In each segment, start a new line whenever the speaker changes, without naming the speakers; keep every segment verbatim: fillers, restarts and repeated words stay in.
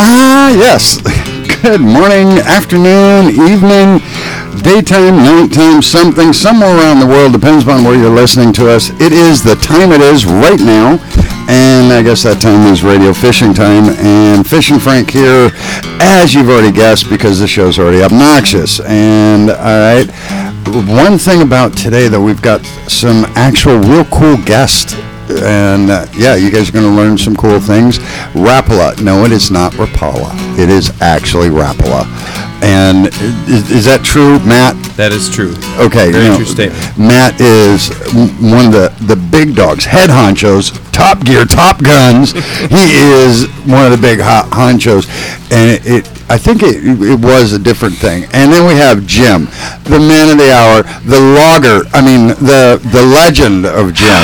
Ah, yes. Good morning, afternoon, evening, daytime, nighttime, something, somewhere around the world, depends on where you're listening to us. It is the time it is right now, and I guess that time is radio fishing time, and Fishing Frank here, as you've already guessed, because the show's already obnoxious. And, all right, one thing about today, though, we've got some actual real cool guests. And uh, yeah, you guys are going to learn some cool things. Rapala. No, it is not Rapala. It is actually Rapala. And is, is that true, Matt?
That is true.
Okay.
Very
you know,
true statement.
Matt is one of the, the big dogs, head honchos, Top Gear, Top Guns. He is one of the big hot honchos. And it, it I think it, it was a different thing. And then we have Jim, the man of the hour, the logger, I mean, the the legend of Jim.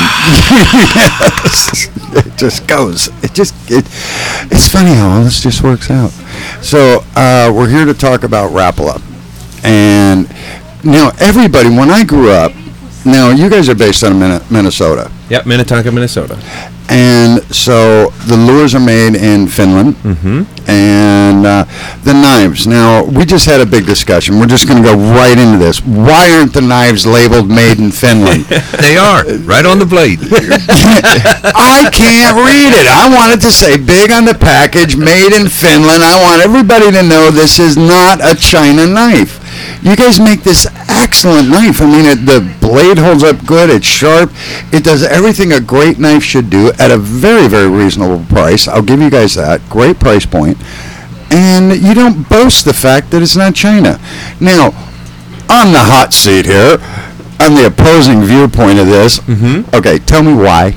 Yes. It just goes. It just, it, it's funny how all this just works out. So uh, we're here to talk about Rapala. And now everybody, when I grew up, now you guys are based out of Min- Minnesota.
Yep, Minnetonka, Minnesota.
And so the lures are made in Finland.
Mm-hmm.
And uh, the knives. Now, we just had a big discussion. We're just going to go right into this. Why aren't the knives labeled made in Finland?
They are, right on the blade.
I can't read it. I want it to say big on the package, made in Finland. I want everybody to know this is not a China knife. You guys make this excellent knife. I mean, it, the blade holds up good. It's sharp. It does everything a great knife should do at a very, very reasonable price. I'll give you guys that. Great price point. And you don't boast the fact that it's not China. Now, on the hot seat here, on the opposing viewpoint of this,
Mm-hmm.
okay, tell me why.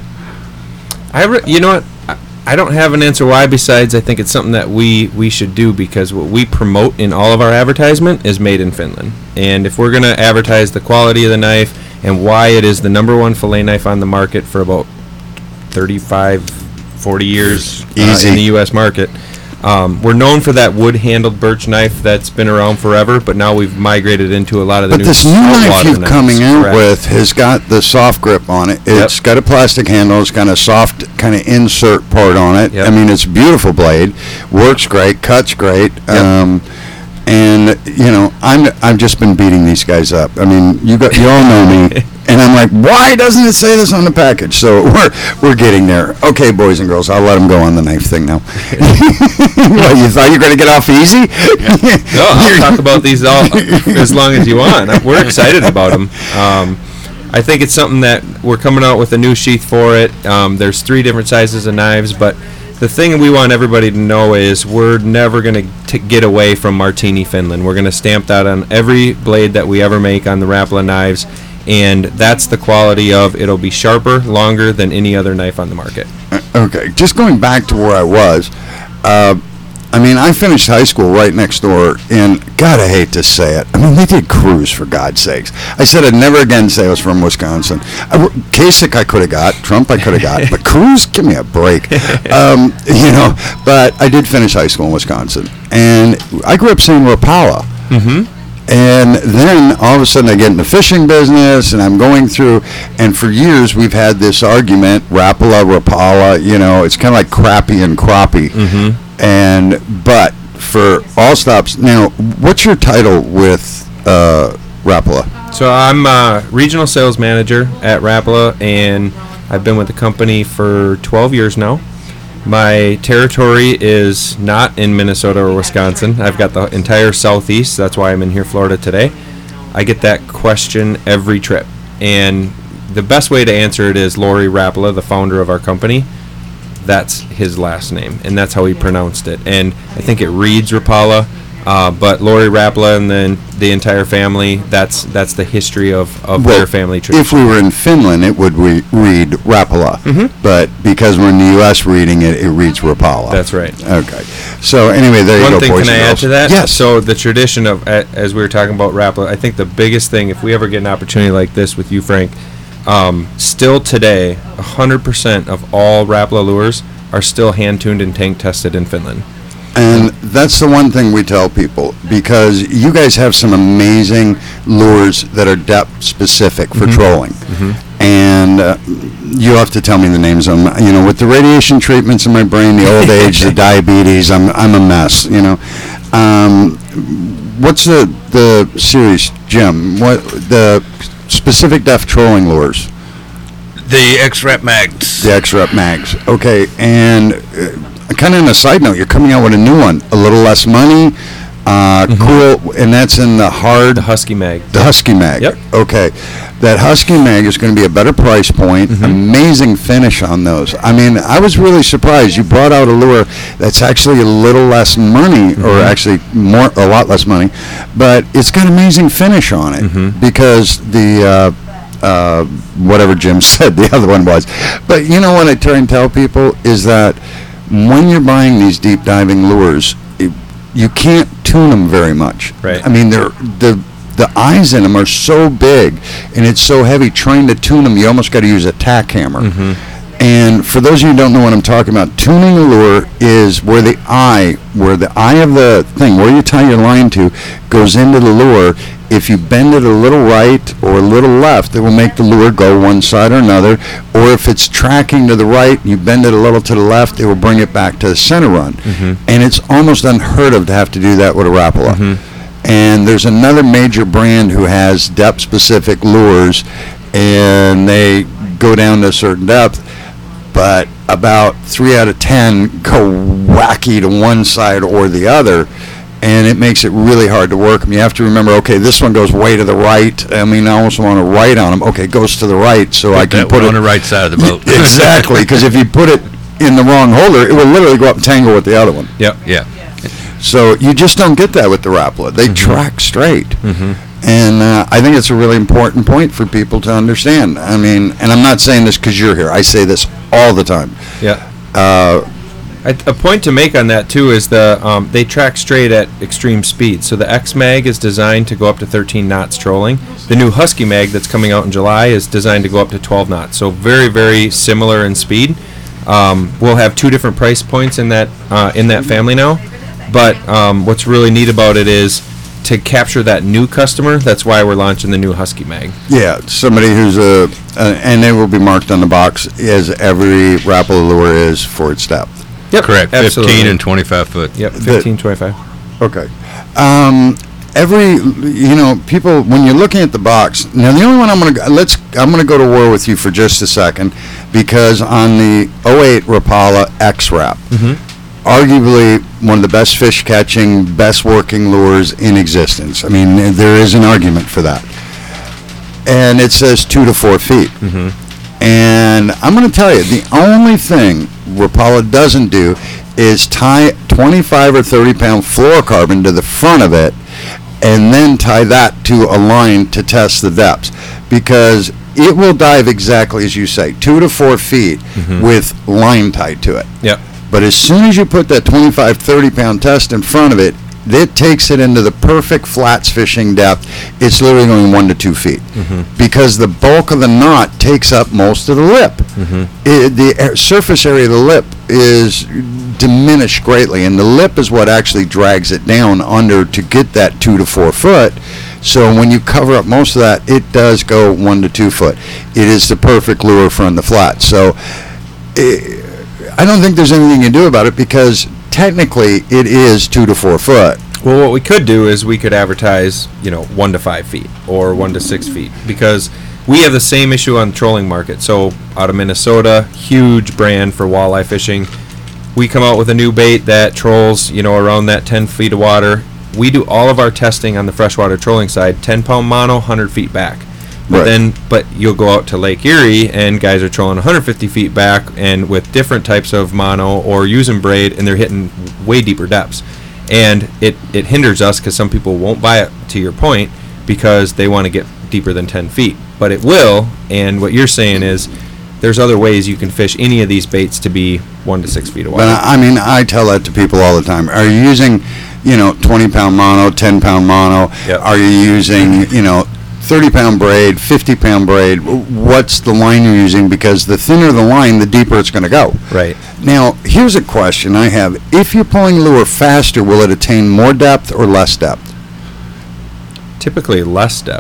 I re- you know what? I don't have an answer why, besides I think it's something that we, we should do, because what we promote in all of our advertisement is made in Finland. And if we're going to advertise the quality of the knife and why it is the number one fillet knife on the market for about thirty-five, forty years uh, in the U S market, um, we're known for that wood-handled birch knife that's been around forever, but now we've migrated into a lot of the
but
new
this new knife you're
knives.
coming out
Correct.
with has got the soft grip on it. It's
Yep.
got a plastic handle. It's got a soft kind of insert part on it.
Yep.
I mean, it's a beautiful blade. Works great. Cuts great.
Yep.
Um, and you know, I'm I've just been beating these guys up. I mean, you got you all know me, and I'm like, why doesn't it say this on the package? So we're we're getting there. Okay, boys and girls, I'll let them go on the knife thing now. What, you thought you were going to get off easy?
No, I'll talk about these all as long as you want. We're excited about them. Um, I think it's something that we're coming out with a new sheath for it. Um, there's three different sizes of knives, but the thing we want everybody to know is we're never going to get away from Martini Finland. We're going to stamp that on every blade that we ever make on the Rapala knives, and that's the quality of it'll be sharper, longer than any other knife on the market.
Okay, just going back to where I was, uh, I mean, I finished high school right next door, and God, I hate to say it. I mean, they did cruise, for God's sakes. I said I'd never again say I was from Wisconsin. I, Kasich I could have got, Trump I could have got, but cruise, give me a break. Um, you know, but I did finish high school in Wisconsin, and I grew up saying Rapala.
Mm-hmm.
And then all of a sudden I get in the fishing business and I'm going through, and for years we've had this argument, Rapala, Rapala, you know, it's kind of like crappie and crappie.
Mm-hmm.
And, but for all stops, now, what's your title with uh, Rapala?
So I'm uh, regional sales manager at Rapala, and I've been with the company for twelve years now. My territory is not in Minnesota or Wisconsin. I've got the entire Southeast. That's why I'm in here, Florida, today. I get that question every trip. And the best way to answer it is Lori Rapala, the founder of our company. That's his last name, and that's how he pronounced it. And I think it reads Rapala, uh, but Lori Rapala and then the entire family, that's that's the history of, of
Well,
their family tradition.
If we were in Finland, it would re- read Rapala.
Mhm.
But because we're in the U S reading it, it reads Rapala.
That's right.
Okay. So anyway, there you
One
go,
thing,
boys
can I
and
add
girls.
to that?
Yes.
So the tradition of, a- as we were talking about Rapala, I think the biggest thing, if we ever get an opportunity like this with you, Frank, um, still today, one hundred percent of all Rapala lures are still hand-tuned and tank-tested in Finland.
And that's the one thing we tell people, because you guys have some amazing lures that are depth specific for
Mhm.
trolling.
Mhm.
And uh, you have to tell me the names of them. You know, with the radiation treatments in my brain, the old age, the diabetes, I'm I'm a mess. You know, um, what's the the series, Jim? What the specific depth trolling lures?
The X-Rep Mags.
The X-Rep Mags. Okay, and uh, kind of on a side note, you're coming out with a new one, a little less money, uh, mm-hmm. cool, and that's in the hard...
The Husky Mag.
The Husky Mag.
Yep.
Okay. That Husky Mag is going to be a better price point, mm-hmm. amazing finish on those. I mean, I was really surprised. You brought out a lure that's actually a little less money, mm-hmm. or actually more, a lot less money, but it's got amazing finish on it, mm-hmm. because the... Uh, Uh, whatever Jim said the other one was. But you know what I try and tell people is that when you're buying these deep diving lures, it, you can't tune them very much.
Right.
I mean, they're the the eyes in them are so big and it's so heavy. Trying to tune them, you almost got to use a tack hammer. Mm-hmm. And for those of you who don't know what I'm talking about, tuning a lure is where the eye, where the eye of the thing, where you tie your line to, goes into the lure. If you bend it a little right or a little left, it will make the lure go one side or another. Or if it's tracking to the right, you bend it a little to the left, it will bring it back to the center run. Mm-hmm. And it's almost unheard of to have to do that with a Rapala. Mm-hmm. And there's another major brand who has depth-specific lures, and they go down to a certain depth, but about three out of ten go wacky to one side or the other. And it makes it really hard to work them. You have to remember, okay, this one goes way to the right. I mean, I almost want to write on them. Okay, it goes to the right, so
put
I can
that
put
one
it
on the right side of the boat.
Exactly, because if you put it in the wrong holder, it will literally go up and tangle with the other one.
Yep.
Yeah.
So you just don't get that with the Rapala. They mm-hmm. track straight. Mm-hmm. And uh, I think it's a really important point for people to understand. I mean, and I'm not saying this because you're here. I say this all the time.
Yeah.
Uh,
A, a point to make on that too is the um, they track straight at extreme speed. So the X Mag is designed to go up to thirteen knots trolling. The new Husky Mag that's coming out in July is designed to go up to twelve knots. So very very similar in speed. Um, we'll have two different price points in that uh, in that family now. But um, what's really neat about it is to capture that new customer. That's why we're launching the new Husky Mag.
Yeah, somebody who's a, a and it will be marked on the box as every Rapala lure is for its depth.
Yep,
correct.
absolutely.
fifteen and twenty-five foot.
Yep, fifteen, twenty-five.
Okay. Um, every, you know, people, when you're looking at the box, now the only one I'm going to, let's, I'm going to go to war with you for just a second, because on the oh eight Rapala X-Rap, mm-hmm. arguably one of the best fish catching, best working lures in existence. I mean, there is an argument for that. And it says two to four feet. Mm-hmm. And I'm going to tell you, the only thing Rapala doesn't do is tie twenty-five or thirty pound fluorocarbon to the front of it and then tie that to a line to test the depths, because it will dive exactly as you say, two to four feet mm-hmm. with line tied to it.
Yep.
But as soon as you put that twenty-five, thirty pound test in front of it, it takes it into the perfect flats fishing depth. It's literally going one to two feet mm-hmm. because the bulk of the knot takes up most of the lip. Mm-hmm. It, the air, surface area of the lip is diminished greatly, and the lip is what actually drags it down under to get that two to four foot. So when you cover up most of that, it does go one to two foot. It is the perfect lure for on the flat. So it, I don't think there's anything you can do about it, because technically it is two to four foot.
Well, what we could do is we could advertise, you know, one to five feet or one to six feet, because we have the same issue on the trolling market. So out of Minnesota, huge brand for walleye fishing. We come out with a new bait that trolls, you know, around that ten feet of water. We do all of our testing on the freshwater trolling side, ten pound mono, one hundred feet back. But right. then, but you'll go out to Lake Erie and guys are trolling one hundred fifty feet back and with different types of mono or using braid, and they're hitting way deeper depths. And it, it hinders us because some people won't buy it, to your point, because they want to get deeper than ten feet. But it will, and what you're saying is there's other ways you can fish any of these baits to be one to six feet away.
But I mean, I tell that to people all the time. Are you using, you know, twenty pound mono, ten pound mono?
Yep.
Are you using, you know, thirty pound braid, fifty pound braid? What's the line you're using? Because the thinner the line, the deeper it's going to go.
Right.
Now, here's a question I have. If you're pulling lure faster, will it attain more depth or less depth?
Typically less depth.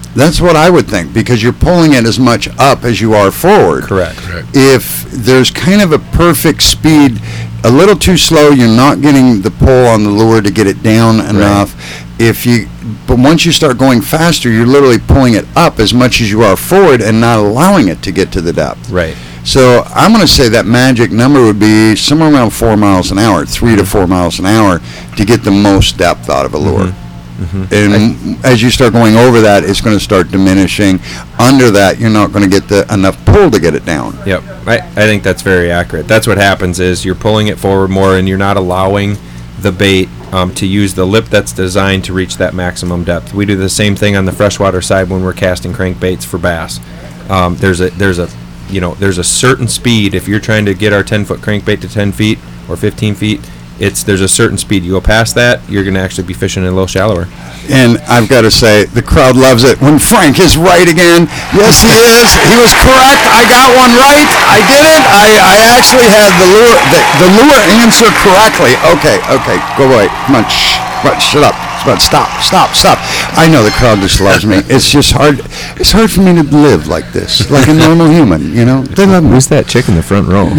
That's what I would think, because you're pulling it as much up as you are forward.
Correct.
Correct.
If there's kind of a perfect speed, a little too slow, you're not getting the pull on the lure to get it down enough. If you, but once you start going faster, you're literally pulling it up as much as you are forward and not allowing it to get to the depth.
Right.
So I'm going to say that magic number would be somewhere around four miles an hour, three to four miles an hour, to get the most depth out of a lure.
Mm-hmm.
And as you start going over that, it's going to start diminishing. Under that, you're not going to get the enough pull to get it down.
Yep. I, I think that's very accurate. That's what happens is you're pulling it forward more and you're not allowing the bait um, to use the lip that's designed to reach that maximum depth. We do the same thing on the freshwater side when we're casting crankbaits for bass. Um, there's a there's a you know there's a certain speed. If you're trying to get our ten foot crankbait to ten feet or fifteen feet, it's there's a certain speed. You go past that, you're going to actually be fishing a little shallower.
And I've got to say, the crowd loves it when Frank is right again. Yes, he is. He was correct. I got one right. I did it. I, I actually had the lure the, the lure answer correctly. Okay, okay, go away. Come on, shh. Come on, shut up. But stop, stop, stop. I know the crowd just loves me. It's just hard. It's hard for me to live like this, like a normal human. You know, they love me.
Who's that chick in the front row?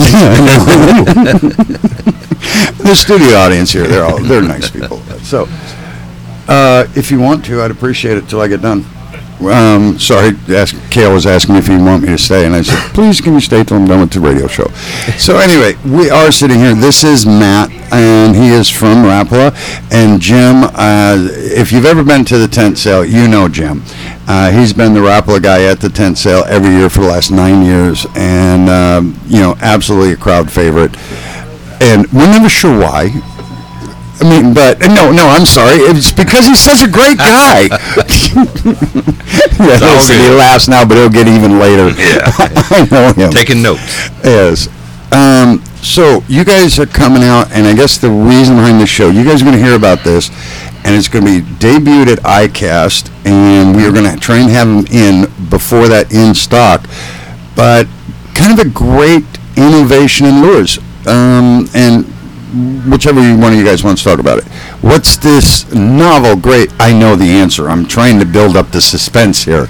The studio audience here, they're all they're nice people. So, uh, if you want to, I'd appreciate it till I get done. Um, sorry, ask, Kale was asking me if he'd want me to stay, and I said, please, can you stay till I'm done with the radio show? So anyway, we are sitting here. This is Matt, and he is from Rapala. And Jim, uh, if you've ever been to the tent sale, you know Jim. Uh, he's been the Rapala guy at the tent sale every year for the last nine years, and, um, you know, absolutely a crowd favorite. And we're never sure why. I mean, but, no, no, I'm sorry. It's because he's such a great guy. Yeah, listen, he laughs now, but he'll get even later.
Yeah.
I know him.
Taking notes.
Yes. Um, so, you guys are coming out, and I guess the reason behind the show, you guys are going to hear about this, and it's going to be debuted at iCast, and we are going to try and have them in before that in stock. But kind of a great innovation in lures. Um, and whichever one of you guys wants to talk about it. What's this novel, great, I know the answer. I'm trying to build up the suspense here.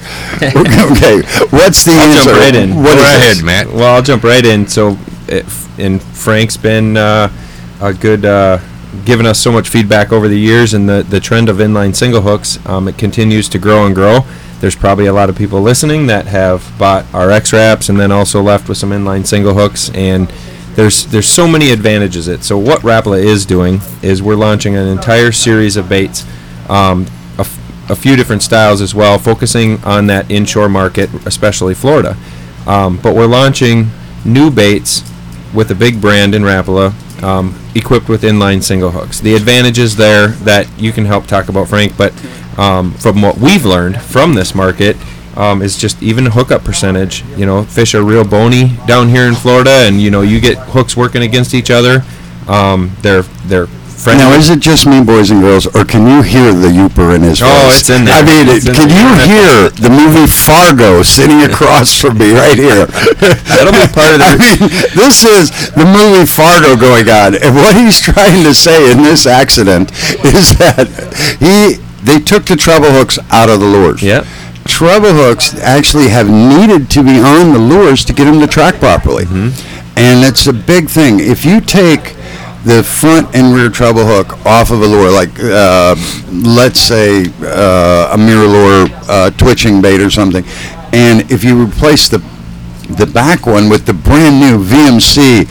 Okay, what's the
I'll
answer?
jump right in.
What
Go
is
ahead,
this?
Matt.
Well, I'll jump right in. So, it, and Frank's been uh, a good, uh, giving us so much feedback over the years, and the, the trend of inline single hooks, um, it continues to grow and grow. There's probably a lot of people listening that have bought our X-Wraps and then also left with some inline single hooks, and There's there's so many advantages. It so what Rapala is doing is we're launching an entire series of baits, um, a, f- a few different styles as well, focusing on that inshore market, especially Florida. Um, but we're launching new baits with a big brand in Rapala, um, equipped with inline single hooks. The advantages there that you can help talk about, Frank, but um, from what we've learned from this market. Um, is just even hookup percentage. You know, fish are real bony down here in Florida, and you know you get hooks working against each other. Um, they're they're friendly.
Now, is it just me, boys and girls, or can you hear the youper in his voice?
Oh, it's in there.
I mean,
It's in
can
there.
you hear the movie Fargo sitting across from me right here?
That'll be part of the.
I mean, this is the movie Fargo going on, and what he's trying to say in this accident is that he they took the treble hooks out of the lures.
Yep.
Treble hooks actually have needed to be on the lures to get them to track properly. Mm-hmm. And it's a big thing. If you take the front and rear treble hook off of a lure, like uh, let's say uh, a mirror lure, uh, twitching bait or something, and if you replace the the back one with the brand new V M C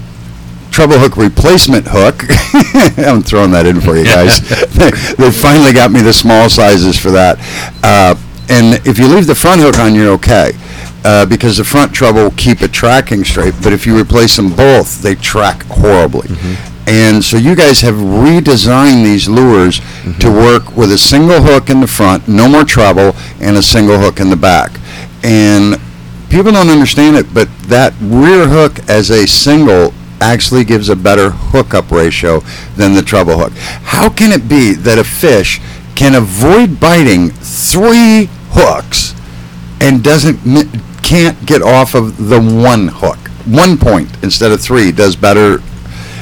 treble hook replacement hook. I'm throwing that in for you guys. they, they finally got me the small sizes for that. Uh, And if you leave the front hook on, you're okay, uh, because the front treble will keep it tracking straight. But if you replace them both, they track horribly. Mm-hmm. And so you guys have redesigned these lures mm-hmm. to work with a single hook in the front, no more treble, and a single hook in the back. And people don't understand it, but that rear hook as a single actually gives a better hookup ratio than the treble hook. How can it be that a fish can avoid biting three hooks and doesn't can't get off of the one hook? One point instead of three does better.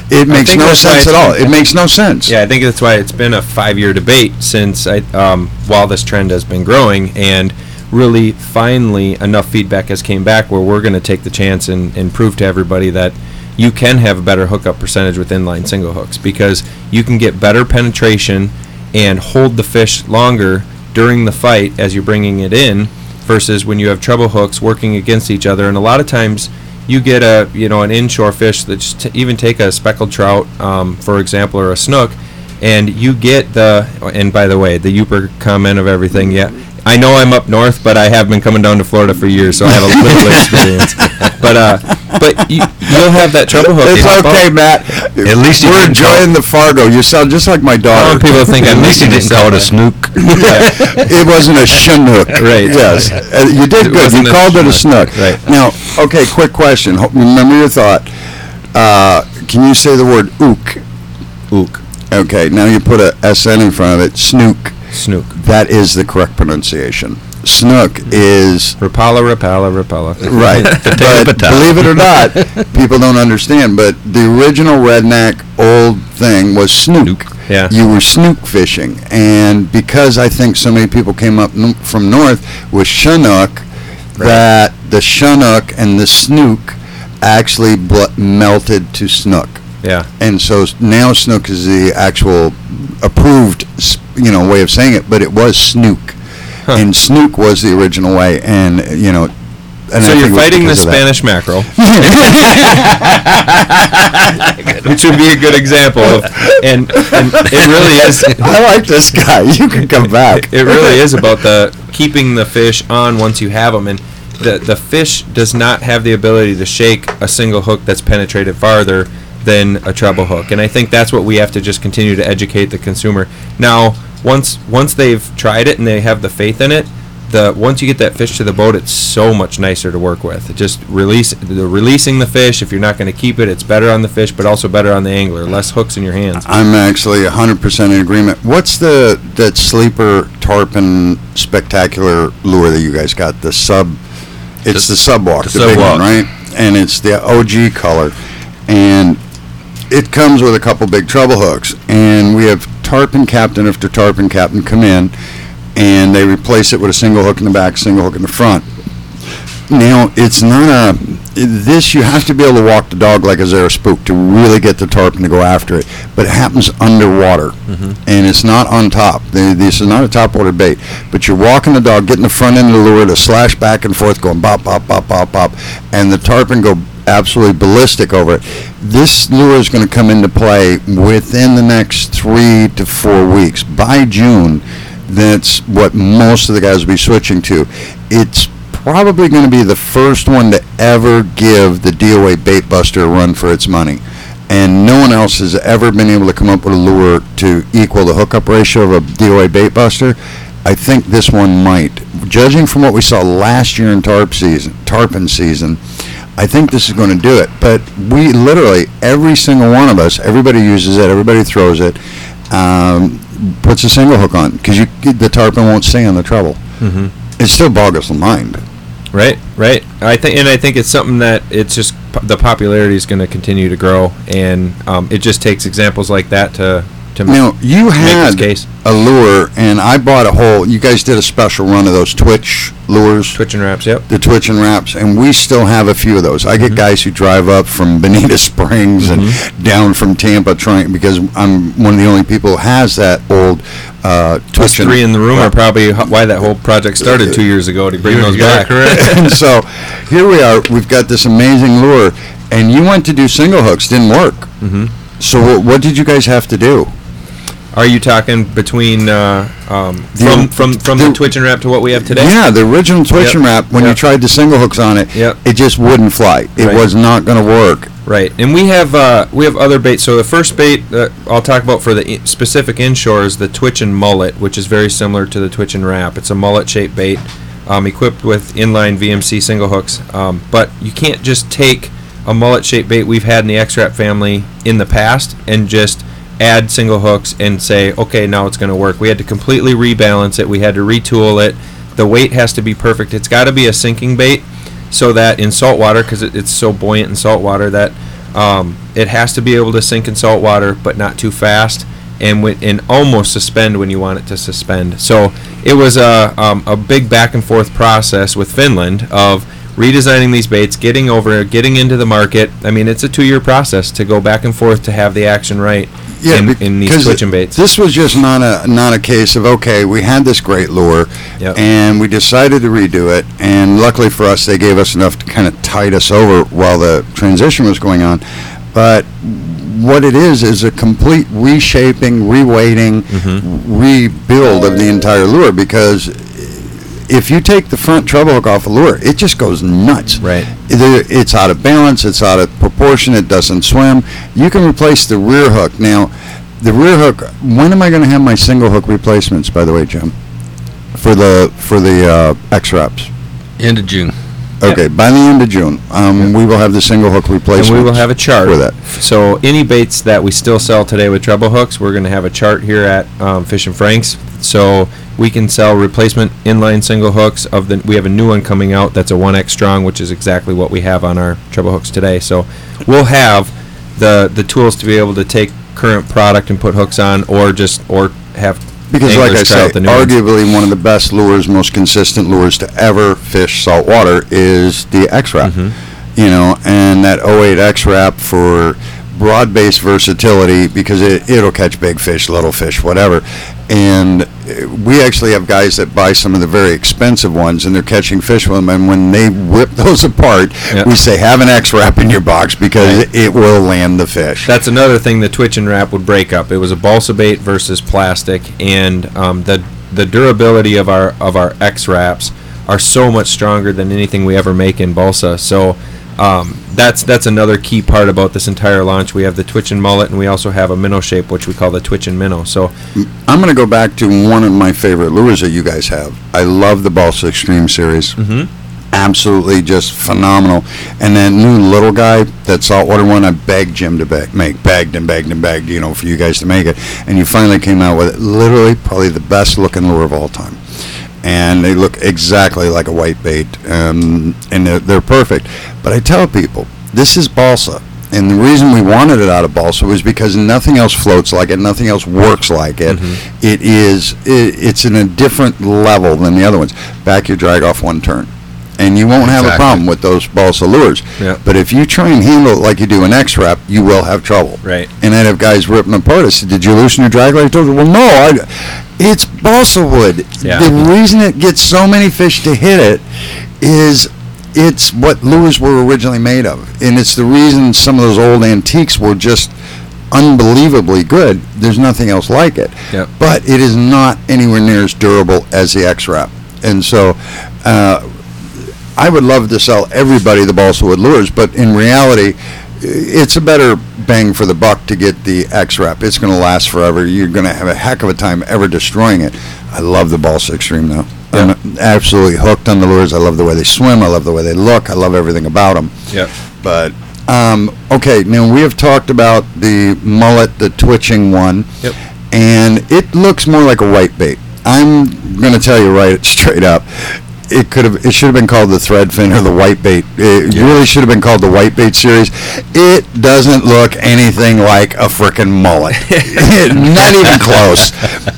It makes
think
no
that's why
sense at
it's-
all. It makes no sense.
Yeah, I think that's why it's been a five-year debate since I, um, while this trend has been growing, and really finally enough feedback has came back where we're going to take the chance and, and prove to everybody that you can have a better hookup percentage with inline single hooks, because you can get better penetration and hold the fish longer during the fight as you're bringing it in, versus when you have treble hooks working against each other. And a lot of times you get a, you know, an inshore fish that just t- even take a speckled trout, um, for example, or a snook, and you get the, and by the way, the Uper comment of everything, yeah, I know I'm up north, but I have been coming down to Florida for years, so I have a little experience. But uh, but you, you'll have that treble hook.
It's
you hop
okay,
out.
Matt.
At least you
we're
didn't call
enjoying the Fargo. You sound just like my
I
daughter.
want people to think
At
I'm
least you
making
didn't call it a
myself.
snook.
It wasn't a chinook.
Right.
Yes. Uh, you did
It
good. You
wasn't a
called it a snook.
Right.
Now, okay, quick question. Ho- Remember your thought. Uh, can you say the word ook?
Ook.
Okay, now you put a S N in front of it. Snook.
Snook.
That is the correct pronunciation. Snook is
Rapala, rapala, rapala.
right.
Potato,
But
potato.
believe it or not, people don't understand. But the original redneck old thing was snook.
Yeah.
You were snook fishing, and because I think so many people came up n- from north with chinook, that the chinook and the snook actually bl- melted to snook.
Yeah.
And so s- now snook is the actual approved, s- you know, way of saying it, but it was snook.
Huh.
And snook was the original way, and, you know, and
So
I think
you're
it was
fighting the
because of that.
Spanish mackerel, which would be a good example of, and, and it really is.
I like this guy. You can come back.
It really is about the keeping the fish on once you have them, and the the fish does not have the ability to shake a single hook that's penetrated farther than a treble hook, and I think that's what we have to just continue to educate the consumer. Now, once once they've tried it and they have the faith in it, the once you get that fish to the boat, it's so much nicer to work with. It just release the releasing the fish. If you're not going to keep it, it's better on the fish, but also better on the angler. Less hooks in your hands.
I'm actually one hundred percent in agreement. What's the that sleeper tarpon spectacular lure that you guys got? The sub, it's the,
The-
subwalk,
the
the, big one,
Subwalk.
right? And it's the O G color, and it comes with a couple big treble hooks. And we have tarpon captain after tarpon captain come in, and they replace it with a single hook in the back, single hook in the front. Now, it's not a, this, you have to be able to walk the dog like a Zara spook to really get the tarpon to go after it. But it happens underwater, and it's not on top. They, this is not a topwater bait. But you're walking the dog, getting the front end of the lure to slash back and forth, going bop, bop, bop, bop, bop, and the tarpon go absolutely ballistic over it. This lure is going to come into play within the next three to four weeks. By June, that's what most of the guys will be switching to. It's probably going to be the first one to ever give the D O A Bait Buster a run for its money. And no one else has ever been able to come up with a lure to equal the hookup ratio of a D O A Bait Buster. I think this one might. Judging from what we saw last year in tarp season, tarpon season, I think this is going to do it. But we literally, every single one of us, everybody uses it, everybody throws it, um, puts a single hook on, because you the tarpon won't stay on the treble.
Mm-hmm.
It still boggles the mind.
Right, right. I think, and I think it's something that it's just po- the popularity is going to continue to grow, and um, it just takes examples like that to to
Now, you
make
had
this case.
a lure, and I bought a whole, you guys did a special run of those Twitch lures,
Twitch and wraps. Yep.
the Twitch and wraps, and we still have a few of those. I get
Mhm.
guys who drive up from Bonita Springs and
Mhm.
down from Tampa trying, because I'm one of the only people who has that old uh,
Us
Twitch and
three in the room are probably h- why that whole project started two years ago to bring
You-
those
you are
back.
correct.
And so here we are. We've got this amazing lure, and you went to do single hooks, didn't work.
hmm
So what, what did you guys have to do?
Are you talking between uh, um,
The-
from from from the,
the-
Twitch and wrap to what we have today?
Yeah, the original Twitch
Yep.
and wrap, when you
Yep.
tried the single hooks on it,
Yep.
it just wouldn't fly. It
Right.
was not going to work.
Right, and we have uh, we have other baits. So the first bait that I'll talk about for the I- specific inshore is the Twitch and Mullet, which is very similar to the Twitch and Wrap. It's a mullet-shaped bait, um, equipped with inline V M C single hooks. Um, but you can't just take a mullet-shaped bait we've had in the X-Wrap family in the past and just add single hooks and say, okay, now it's going to work. We had to completely rebalance it. We had to retool it. The weight has to be perfect. It's got to be a sinking bait, so that in salt water, because it, it's so buoyant in salt water, that Um, it has to be able to sink in salt water, but not too fast, and when, and almost suspend when you want it to suspend. So it was a um, a big back and forth process with Finland of redesigning these baits, getting over, getting into the market. I mean, it's a two-year process to go back and forth to have the action right
Yeah,
in, in these
because
twitching baits.
This was just not a not a case of, okay, we had this great lure,
Yep.
and we decided to redo it, and luckily for us, they gave us enough to kind of tide us over while the transition was going on. But what it is is a complete reshaping, reweighting,
Mm-hmm.
rebuild of the entire lure, because if you take the front treble hook off a lure, it just goes nuts.
Right.
Either it's out of balance, it's out of proportion, it doesn't swim. You can replace the rear hook. Now, the rear hook, when am I going to have my single hook replacements, by the way, Jim? For the for the uh, X-Wraps.
End of June.
Okay, by the end of June, um, we will have the single hook replacement.
And we will have a chart
for that.
So any baits that we still sell today with treble hooks, we're going to have a chart here at um, Fish and Frank's. So we can sell replacement inline single hooks. Of the we have a new one coming out that's a one X strong, which is exactly what we have on our treble hooks today. So we'll have the the tools to be able to take current product and put hooks on, or just or have
Because, like I
anglers try
say,
out the new ones.
arguably one of the best lures, most consistent lures to ever fish saltwater is the X-Wrap.
Mm-hmm.
You know, and that oh eight X-Wrap for broad-based versatility, because it, it'll catch big fish, little fish, whatever. And uh, we actually have guys that buy some of the very expensive ones, and they're catching fish with them. And when they rip those apart,
Yep.
we say, have an X-Wrap in your box, because it, it will land the fish.
That's another thing the twitch and wrap would break up. It was a balsa bait versus plastic, and um, the the durability of our of our X wraps are so much stronger than anything we ever make in balsa. So um, that's that's another key part about this entire launch. We have the twitch and mullet, and we also have a minnow shape, which we call the twitch and minnow. So
I'm going to go back to one of my favorite lures that you guys have. I love the Balsa Extreme series.
Mhm.
Absolutely just phenomenal. And that new little guy, that saltwater one, I begged Jim to be- make, begged and begged and begged, you know, for you guys to make it. And you finally came out with it. Literally, probably the best looking lure of all time. And they look exactly like a white bait, um, and they're, they're perfect. But I tell people, this is balsa. And the reason we wanted it out of balsa was because nothing else floats like it, nothing else works like it.
Mhm.
It is, it, it's in a different level than the other ones. Back your drag off one turn. And you won't have a
Exactly.
problem with those balsa lures.
Yeah.
But if you try and handle it like you do an X-Wrap, you will have trouble.
Right.
And I'd have guys ripping apart. I said, did you loosen your drag line? I told them, well, no, I, it's balsa wood.
Yeah.
The reason it gets so many fish to hit it is it's what lures were originally made of. And it's the reason some of those old antiques were just unbelievably good. There's nothing else like it.
Yep.
But it is not anywhere near as durable as the X-Wrap. And so uh, I would love to sell everybody the balsa wood lures, but in reality, it's a better bang for the buck to get the X-Wrap. It's going to last forever. You're going to have a heck of a time ever destroying it. I love the Balsa Extreme, though.
Yeah.
I'm absolutely hooked on the lures. I love the way they swim. I love the way they look. I love everything about them.
Yep.
But, um, okay, now we have talked about the mullet, the twitching one,
Yep.
and it looks more like a white bait. I'm going to tell you right straight up. It could have. It should have been called the threadfin or the white bait. It
Yeah.
really should have been called the white bait series. It doesn't look anything like a frickin' mullet. Not even close.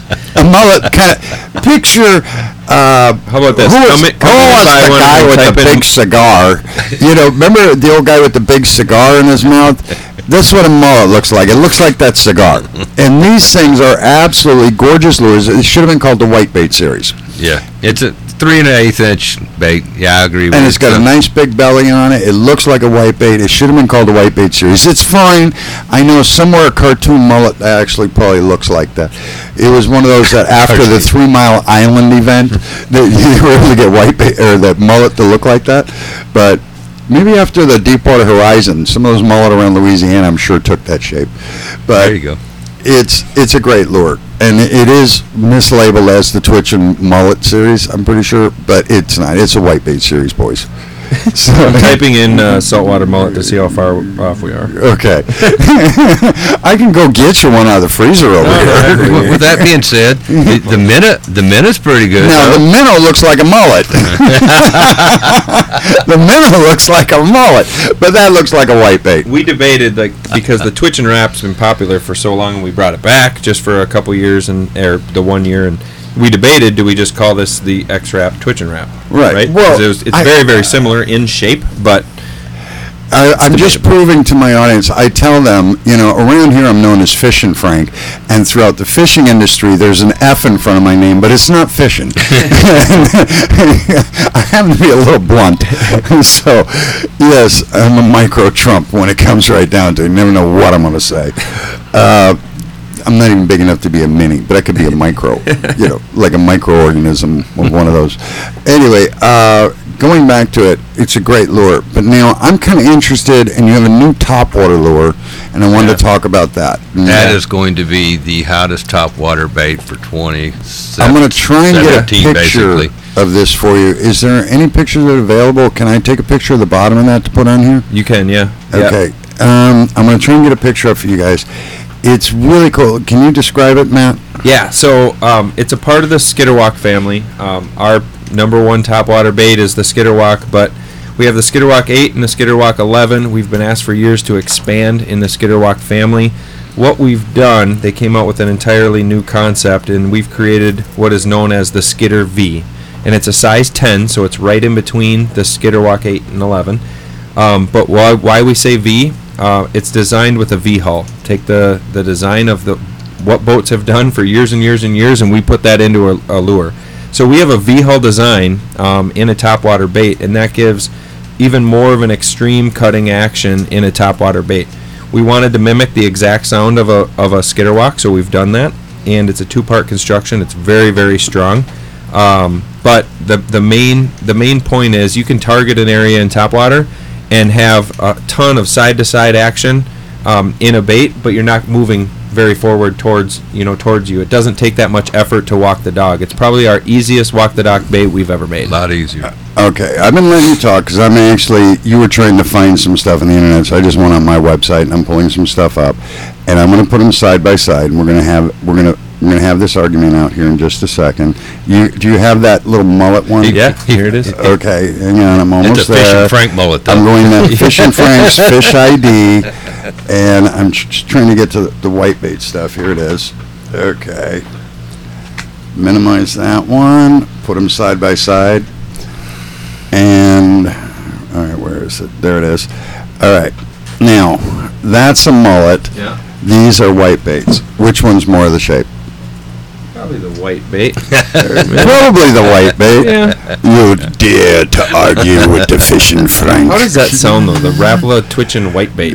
A mullet kind of picture. Uh,
How about this?
Who, is,
Come in- come
who
in and
wants
buy
the
one
guy
and
with
type
the
in-
big cigar? You know, remember the old guy with the big cigar in his mouth? That's what a mullet looks like. It looks like that cigar. And these things are absolutely gorgeous lures. It should have been called the white bait series.
Yeah, it's a three and an eighth inch bait. Yeah, I agree with
And
you.
it's got a nice big belly on it. It looks like a white bait. It should have been called a white bait series. It's fine. I know somewhere a cartoon mullet that actually probably looks like that. It was one of those that after the Three Mile Island event, that you were able to get white bait or that mullet to look like that. But maybe after the Deepwater Horizon, some of those mullet around Louisiana, I'm sure took that shape. But
There you go.
it's it's a great lure, and it is mislabeled as the Twitch and Mullet series, I'm pretty sure, but it's not. It's a white bait series, boys. So
I'm typing in uh, saltwater mullet to see how far off we are.
Okay. I can go get you one out of the freezer over here.
With, with that being said, the, the minnow, the minnow's pretty good.
Now,
though.
the minnow looks like a mullet. The minnow looks like a mullet, but that looks like a whitebait.
We debated, like, because the twitch and wrap's been popular for so long, and we brought it back just for a couple years, and or the one year, and we debated, do we just call this the X-Wrap twitch and wrap?
Right.
Right?
Well,
'Cause it was, it's
I-
very, very similar in shape, but
I, I'm just proving to my audience, I tell them, you know, around here I'm known as Fishin' Frank, and throughout the fishing industry there's an F in front of my name, but it's not fishing. I happen to be a little blunt. So, yes, I'm a micro Trump when it comes right down to it. You never know what I'm going to say. Uh, I'm not even big enough to be a mini, but I could be a micro, you know, like a microorganism of one of those. Anyway, uh, going back to it, it's a great lure. But now I'm kind of interested, and you have a new topwater lure, and I wanted
Yeah.
to talk about that.
That is going to be the hottest topwater bait for twenty.
I'm going to try and get a
seventeen,
picture
basically.
of this for you. Is there any pictures that are available? Can I take a picture of the bottom of that to put on here?
you can, yeah. Yeah.
Okay. Um, I'm going to try and get a picture up for you guys. It's really cool. Can you describe it, Matt?
Yeah, so um, it's a part of the Skitterwalk family. Um, our number one topwater bait is the Skitterwalk, but we have the Skitterwalk eight and the Skitterwalk eleven. We've been asked for years to expand in the Skitterwalk family. What we've done, they came out with an entirely new concept, and we've created what is known as the Skitter V. And it's a size ten, so it's right in between the Skitterwalk eight and eleven. Um, but why, why we say V? Uh, it's designed with a V hull. Take the, the design of the what boats have done for years and years and years, and we put that into a, a lure. So we have a V hull design um, in a topwater bait, and that gives even more of an extreme cutting action in a topwater bait. We wanted to mimic the exact sound of a of a Skitterwalk, so we've done that, and it's a two-part construction. It's very, very strong. Um, but the the main the main point is you can target an area in topwater and have a ton of side-to-side action um, in a bait, but you're not moving very forward towards you know towards you. It doesn't take that much effort to walk the dog. It's probably our easiest walk the dog bait we've ever made.
A lot easier.
Okay, I've been letting you talk because I'm actually, you were trying to find some stuff on the internet, so I just went on my website and I'm pulling some stuff up, and I'm going to put them side by side, and we're going to have, we're going to, we're going to have this argument out here in just a second. You, do you have that little mullet one?
Yeah, here it is.
Okay, hang on, I'm
It's
almost
a Fish
there.
and Frank mullet, though.
I'm going to Fish and Frank's Fish I D, and I'm ch- ch- trying to get to the, the whitebait stuff. Here it is. Okay. Minimize that one. Put them side by side. And, all right, where is it? There it is. All right. Now, that's a mullet.
Yeah,
These are whitebaits. Which one's more of the shape?
probably the white bait.
Probably the whitebait.
Yeah.
You dare to argue with the Fish and Frank.
How does that sound though? The Rapala twitching white bait.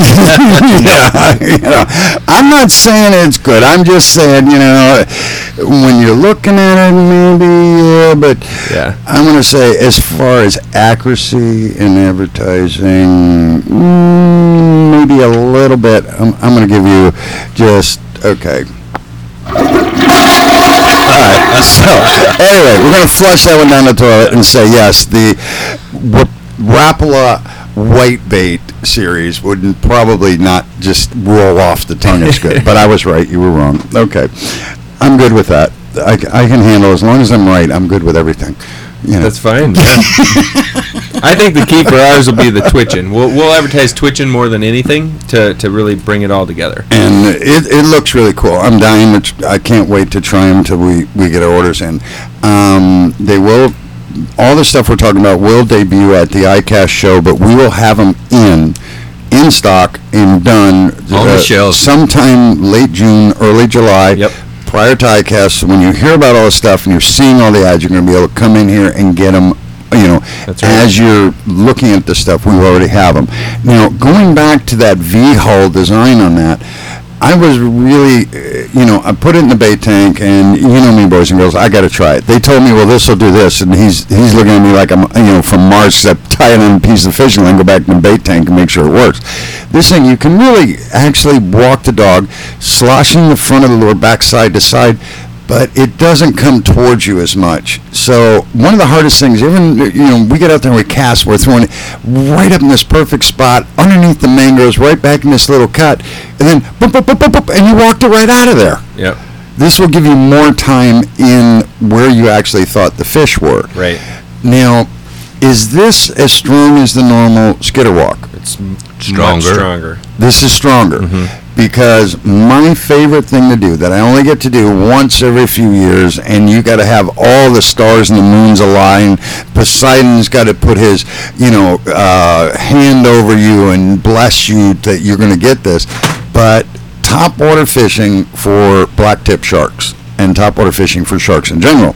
Yeah, you know, I'm not saying it's good. I'm just saying, you know, when you're looking at it, maybe, yeah, but
Yeah.
I'm going to say as far as accuracy in advertising, mm, maybe a little bit. I'm, I'm going to give you just, okay. All right, so anyway, we're going to flush that one down the toilet and say yes, the Wa- Rapala whitebait series would probably not just roll off the tongue as good, but I was right, you were wrong. Okay, I'm good with that. I, c- I can handle, as long as I'm right, I'm good with everything. You know.
That's fine. I think the key for ours will be the twitching. We'll we'll advertise twitching more than anything to, to really bring it all together.
And it, it looks really cool. I'm dying to, tr- I can't wait to try them until we, we get our orders in. Um, they will, all the stuff we're talking about will debut at the I CAST show, but we will have them in, in stock and done.
On the shelves.
Sometime late June, early July.
Yep.
Prior to I CAST, so when you hear about all this stuff and you're seeing all the ads, you're going to be able to come in here and get them, you know,
That's right.
as you're looking at the stuff, we already have them. Now, going back to that V-hull design on that, I was really, uh, you know, I put it in the bait tank, and you know me, boys and girls, I got to try it. They told me, well, this will do this, and he's he's looking at me like I'm, you know, from Mars, except tie it on a piece of fishing line, go back in the bait tank and make sure it works. This thing, you can really actually walk the dog, sloshing the front of the lure back side to side, but it doesn't come towards you as much. So one of the hardest things, even, you know, we get out there and we cast, we're throwing it right up in this perfect spot, underneath the mangroves, right back in this little cut, and then, boop, boop, boop, boop, boop, and you walked it right out of there.
Yep.
This will give you more time in where you actually thought the fish were.
Right.
Now, is this as strong as the normal skitter walk?
It's
Stronger.
much stronger.
This is stronger.
Mm-hmm.
Because my favorite thing to do, that I only get to do once every few years, and you got to have all the stars and the moons align. Poseidon's got to put his, you know, uh, hand over you and bless you that you're going to get this. But top water fishing for blacktip sharks and top water fishing for sharks in general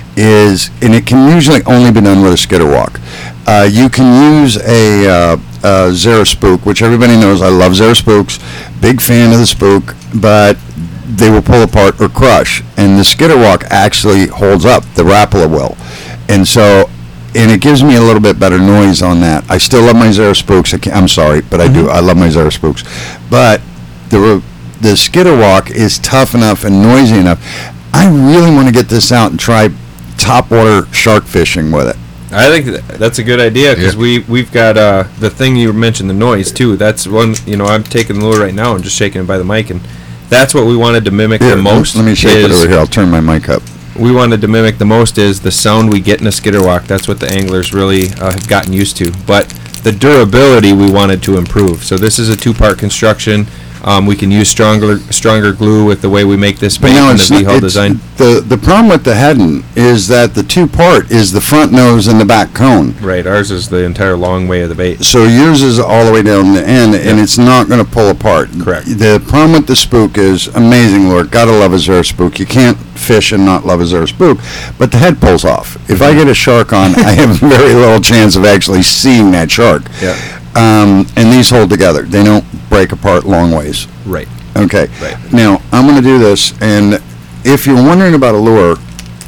is, and it can usually only be done with a skitter walk. Uh, you can use a uh, uh, Zara Spook, which everybody knows I love Zara Spooks. Big fan of the Spook, but they will pull apart or crush. And the skitter walk actually holds up. The Rapala will. And so, and it gives me a little bit better noise on that. I still love my Zara Spooks. I I'm sorry, but I do. I love my Zara Spooks. But the the skitter walk is tough enough and noisy enough. I really want to get this out and try top water shark fishing with it.
I think th- that's a good idea because
Yeah.
we we've got uh, the thing you mentioned, the noise too. That's one, you know, I'm taking the lure right now and just shaking it by the mic, and that's what we wanted to mimic
Here,
the most.
Let me shake it
is-
over here. I'll turn my mic up.
we wanted to mimic the most is the sound we get in a skitter walk. That's what the anglers really uh, have gotten used to. But the durability we wanted to improve. So this is a two-part construction. Um, we can use stronger stronger glue with the way we make this
But
bait
now
and the
it's not-
V-hull
it's-
design.
The the problem with the heading is that the two part is the front nose and the back cone.
Right, ours is the entire long way of the bait.
So yours is all the way down the end, and
Yep.
it's not going to pull apart.
Correct.
The problem with the Spook is amazing lure. Gotta love a Zara Spook. You can't fish and not love a Zara Spook, but the head pulls off. If I get a shark on, I have very little chance of actually seeing that shark.
Yeah.
Um, and these hold together. They don't break apart long ways.
Right.
Okay.
Right.
Now, I'm going to do this, and if you're wondering about a lure,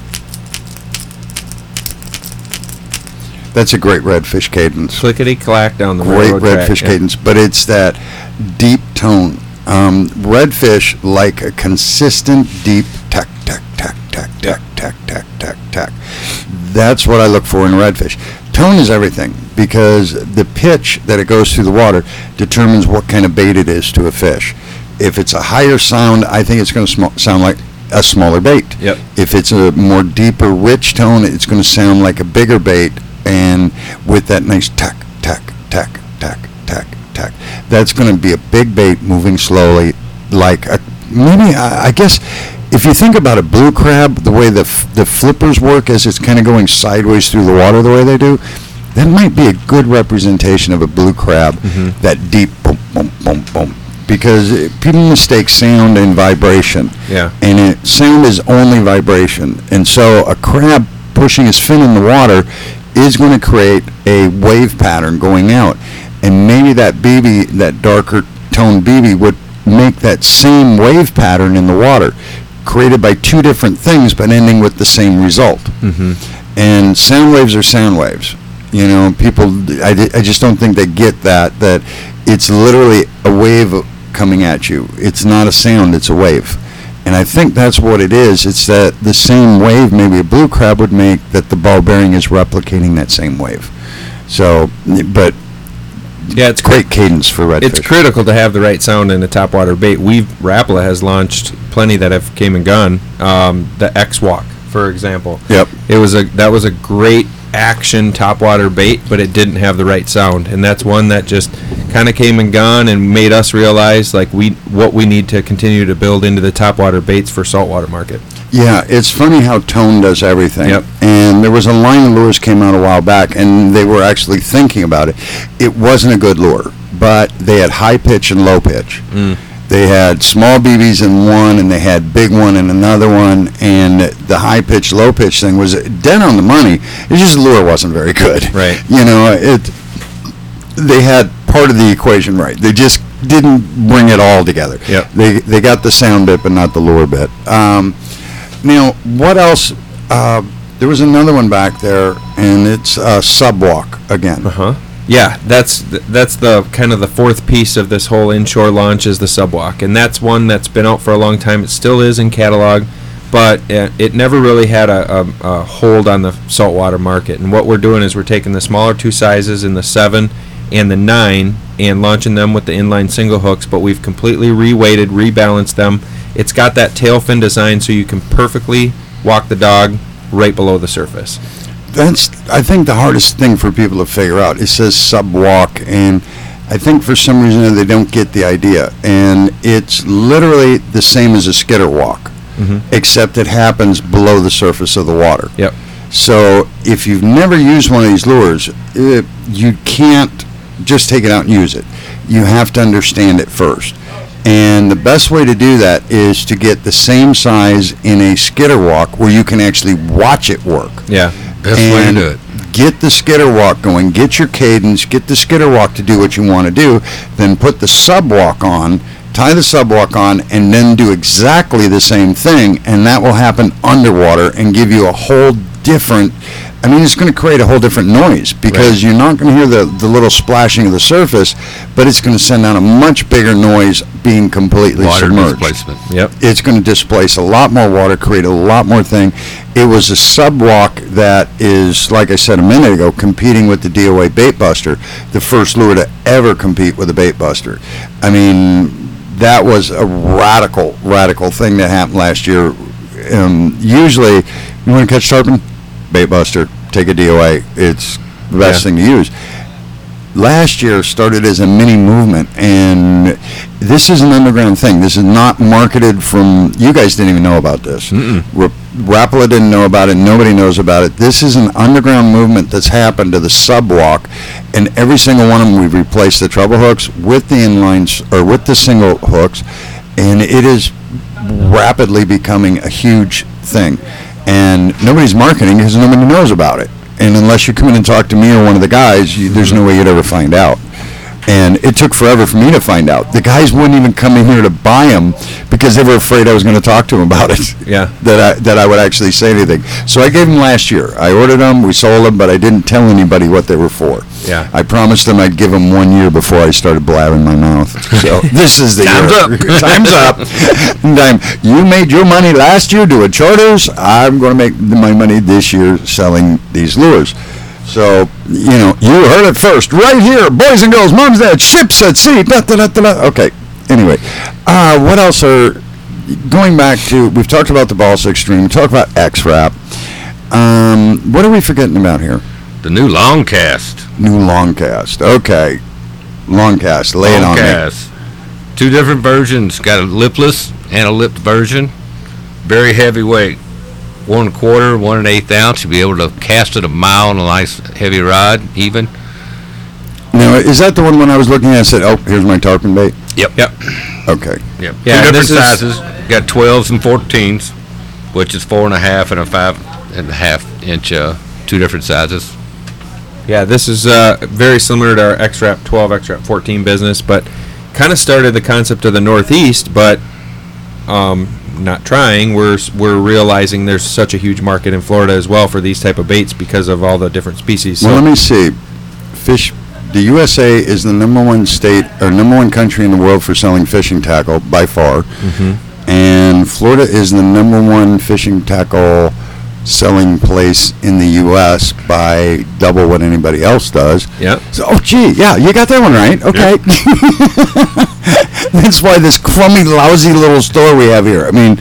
that's a great redfish cadence.
Clickety clack down the
Great
railroad track,
redfish
yeah.
cadence, but it's that deep tone. Um, redfish like a consistent, deep tack, tack, tack, tack, tack, tack, tack, tack, tack. That's what I look for in redfish. Tone is everything because the pitch that it goes through the water determines what kind of bait it is to a fish. If it's a higher sound, I think it's going to sm- sound like a smaller bait.
Yep.
If it's a more deeper, rich tone, it's going to sound like a bigger bait, and with that nice tack, tack, tack, tack, tack, tack, that's going to be a big bait moving slowly, like a, maybe I, I guess if you think about a blue crab, the way the f- the flippers work as it's kind of going sideways through the water, the way they do, that might be a good representation of a blue crab.
Mhm.
That deep boom, boom, boom, boom. Because uh, people mistake sound and vibration.
Yeah.
And it, sound is only vibration. And so a crab pushing his fin in the water is going to create a wave pattern going out. And maybe that B B, that darker toned B B, would make that same wave pattern in the water, created by two different things, but ending with the same result.
Mm-hmm.
And sound waves are sound waves. You know, people, I, di- I just don't think they get that, that it's literally a wave coming at you. It's not a sound, it's a wave. And I think that's what it is. It's that the same wave maybe a blue crab would make, that the ball bearing is replicating that same wave. So, but
Yeah, it's
great cadence for redfish.
It's critical to have the right sound in a topwater bait. We've Rapala has launched plenty that have came and gone. Um, the X Walk, for example.
Yep.
It was a that was a great action topwater bait, but it didn't have the right sound, and that's one that just kind of came and gone and made us realize like we what we need to continue to build into the topwater baits for saltwater market.
Yeah, it's funny how tone does everything.
Yep.
And there was a line of lures came out a while back, and they were actually thinking about it. It wasn't a good lure, but they had high pitch and low pitch.
Mm.
They had small B Bs in one, and they had big one in another one, and the high pitch, low pitch thing was dead on the money. It's just the lure wasn't very good.
Right.
You know, it. They had part of the equation right. They just didn't bring it all together.
Yep.
They they got the sound bit, but not the lure bit. Um, now, what else? Uh, there was another one back there, and it's uh, Subwalk again.
Uh huh. Yeah, that's th- that's the kind of the fourth piece of this whole inshore launch is the Subwalk, and that's one that's been out for a long time. It still is in catalog. but it, it never really had a, a, a hold on the saltwater market. And what we're doing is we're taking the smaller two sizes in the seven and the nine and launching them with the inline single hooks, but we've completely reweighted, rebalanced them. It's got that tail fin design so you can perfectly walk the dog right below the surface.
That's, I think, the hardest thing for people to figure out. It says sub-walk, and I think for some reason they don't get the idea. And it's literally the same as a skitter walk, mm-hmm. except it happens below the surface of the water.
Yep.
So if you've never used one of these lures, it, you can't just take it out and use it. You have to understand it first. And the best way to do that is to get the same size in a skitter walk where you can actually watch it work.
Yeah.
Best
and
way to do it.
Get the skitter walk going, get your cadence, get the skitter walk to do what you want to do, then put the sub walk on, tie the sub walk on, and then do exactly the same thing, and that will happen underwater and give you a whole different, I mean, it's going to create a whole different noise because right. you're not going to hear the, the little splashing of the surface, but it's going to send out a much bigger noise being completely
water
submerged.
Displacement.
Yep.
It's going to displace a lot more water, create a lot more thing. It was a sub-walk that is, like I said a minute ago, competing with the D O A Bait Buster, the first lure to ever compete with a Bait Buster. I mean, that was a radical, radical thing that happened last year. Um, usually, you want to catch tarpon? Bait Buster, take a D O A. It's the best
Yeah.
thing to use. Last year started as a mini movement, and this is an underground thing. This is not marketed from, you guys didn't even know about this. R- Rapala didn't know about it. Nobody knows about it. This is an underground movement that's happened to the sub-walk, and every single one of them we've replaced the treble hooks with the inlines, or with the single hooks, and it is rapidly becoming a huge thing. And nobody's marketing because nobody knows about it. And unless you come in and talk to me or one of the guys, you, there's no way you'd ever find out. And it took forever for me to find out. The guys wouldn't even come in here to buy them because they were afraid I was going to talk to them about it.
Yeah.
that I that I would actually say anything. So I gave them last year. I ordered them, we sold them, but I didn't tell anybody what they were for.
Yeah.
I promised them I'd give them one year before I started blabbing my mouth. So this is the
Time's
year.
up.
Time's up. Time. You made your money last year doing charters. I'm going to make my money this year selling these lures. So, you know, you heard it first, right here, boys and girls, moms, dads, ships at sea, da, da, da, da, da. Okay, anyway, uh, what else are, going back to, we've talked about the Balsa Extreme, we talked about X-Rap, um, what are we forgetting about here?
The new long cast.
New long cast, okay, long cast, lay it
long
on
cast. Two different versions, got a lipless and a lipped version, very heavyweight. One and a quarter, one and an eighth ounce. You'll be able to cast it a mile on a nice heavy rod, even.
me. Now, is that the one when I was looking at it and said, oh, here's my tarpon bait?
Yep.
Yep.
Okay.
Yep.
Yeah,
Two
and
different
this is-
sizes. Got twelves and fourteens, which is four and a half and a five and a half inch. Uh, two different sizes.
Yeah, this is uh, very similar to our X-Rap twelve, X-Rap fourteen business, but kind of started the concept of the Northeast, but um, not trying. We're we're realizing there's such a huge market in Florida as well for these type of baits because of all the different species.
Well,
So,
let me see. Fish, the U S A is the number one state or number one country in the world for selling fishing tackle by far,
mm-hmm.
and Florida is the number one fishing tackle selling place in the U S by double what anybody else does.
yeah.
So, oh, gee, yeah, you got that one right. Okay. That's why this crummy, lousy little store we have here. I mean,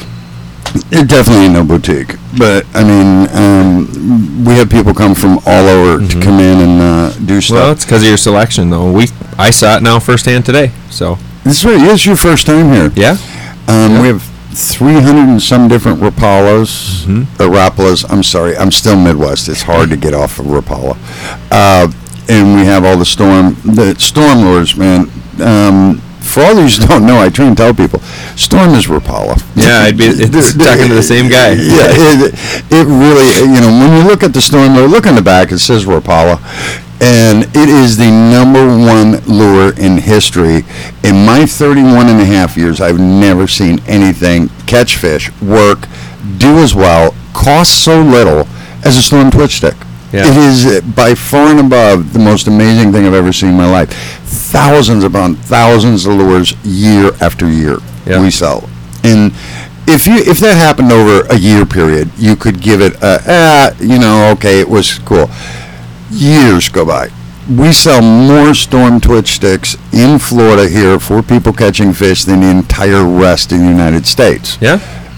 it definitely ain't no boutique, but I mean, um, we have people come from all over to come in and uh, do stuff.
Well, it's because of your selection, though. We I saw it now firsthand today. So
This is right. This is your first time here.
yeah,
Um,
Yeah.
We have three hundred and some different Rapalas,
Mhm.
uh, Rapalas. I'm sorry, I'm still Midwest. It's hard to get off of Rapala. Uh, and we have all the storm, the storm lures, man. Um, for all those who don't know, I try and tell people, Storm is Rapala.
yeah, I'd be it's talking to the same guy.
Yeah, it, it really, you know, when you look at the storm lure, look on the back, it says Rapala. And it is the number one lure in history. In my thirty-one and a half years, I've never seen anything catch fish, work, do as well, cost so little as a Storm twitch stick.
Yeah.
It is uh, by far and above the most amazing thing I've ever seen in my life. Thousands upon thousands of lures year after year
Yeah.
we sell. And if you if that happened over a year period, you could give it a, ah, you know, okay, it was cool. Years go by. We sell more Storm Twitch sticks in Florida here for people catching fish than the entire rest of the United States.
Yeah.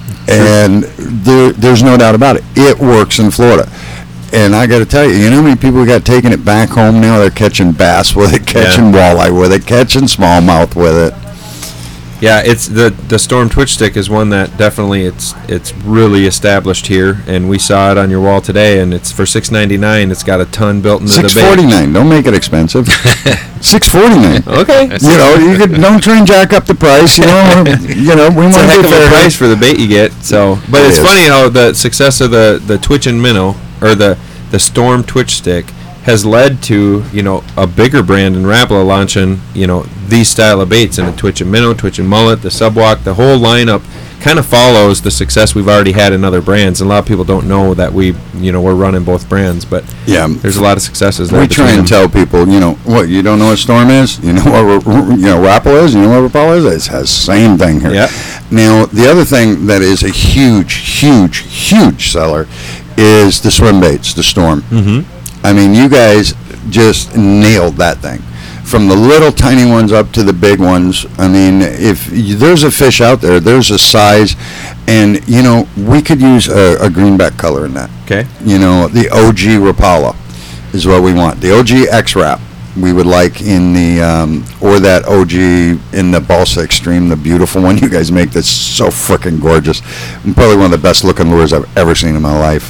And there, there's no doubt about it. It works in Florida. And I got to tell you, you know how many people got taking it back home now? They're catching bass with it, catching
Yeah.
walleye with it, catching smallmouth with it.
Yeah, it's the the Storm Twitch stick is one that definitely it's it's really established here, and we saw it on your wall today, and it's for six ninety-nine. It's got a ton built into the bait.
six forty-nine. Don't make it expensive. six forty-nine.
Okay,
You know, you could don't try and jack up the price. You know, you know, we
it's a
want to
heck
be
of a
fair.
price for the bait you get. So, but
It
it's
is.
funny how the success of the the Twitch and Minnow or the the Storm Twitch stick has led to, you know, a bigger brand in Rapala launching, you know, these style of baits in the Twitch and Minnow, Twitch and Mullet, the Subwalk, the whole lineup kind of follows the success we've already had in other brands. And a lot of people don't know that we, you know, we're running both brands, but
Yeah.
there's a lot of successes there.
We try
between
and
them.
tell people, you know, what, you don't know what Storm is? You know what, you know, Rapala is? You know what Rapala is? It's the same thing here.
Yeah.
Now, the other thing that is a huge, huge, huge seller is the swim baits, the Storm.
Mhm.
I mean, you guys just nailed that thing. From the little tiny ones up to the big ones. I mean, if y- there's a fish out there, there's a size, and, you know, we could use a, a greenback color in that.
Okay.
You know, the O G Rapala is what we want. The O G X-Rap we would like in the, um, or that O G in the Balsa Extreme, the beautiful one you guys make that's so freaking gorgeous. Probably one of the best looking lures I've ever seen in my life.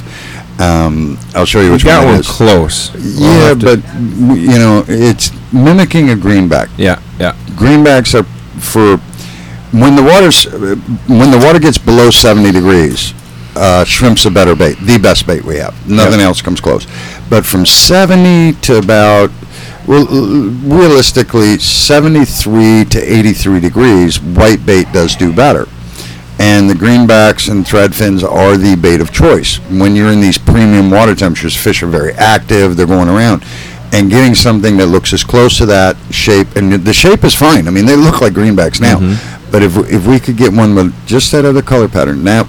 Um, I'll show you
We
which
got
one it
one
is.
close. We'll
Yeah,
have to-
but, w- you know, it's mimicking a greenback.
yeah, yeah.
Greenbacks are for when the water's when the water gets below seventy degrees. Uh, shrimp's a better bait, the best bait we have. Nothing
Yep.
else comes close. But from seventy to about, well, realistically, seventy-three to eighty-three degrees, white bait does do better. And the greenbacks and thread fins are the bait of choice. When you're in these premium water temperatures, fish are very active, they're going around. And getting something that looks as close to that shape, and the shape is fine. I mean, they look like greenbacks now.
Mhm.
But if if we could get one with just that other color pattern, now,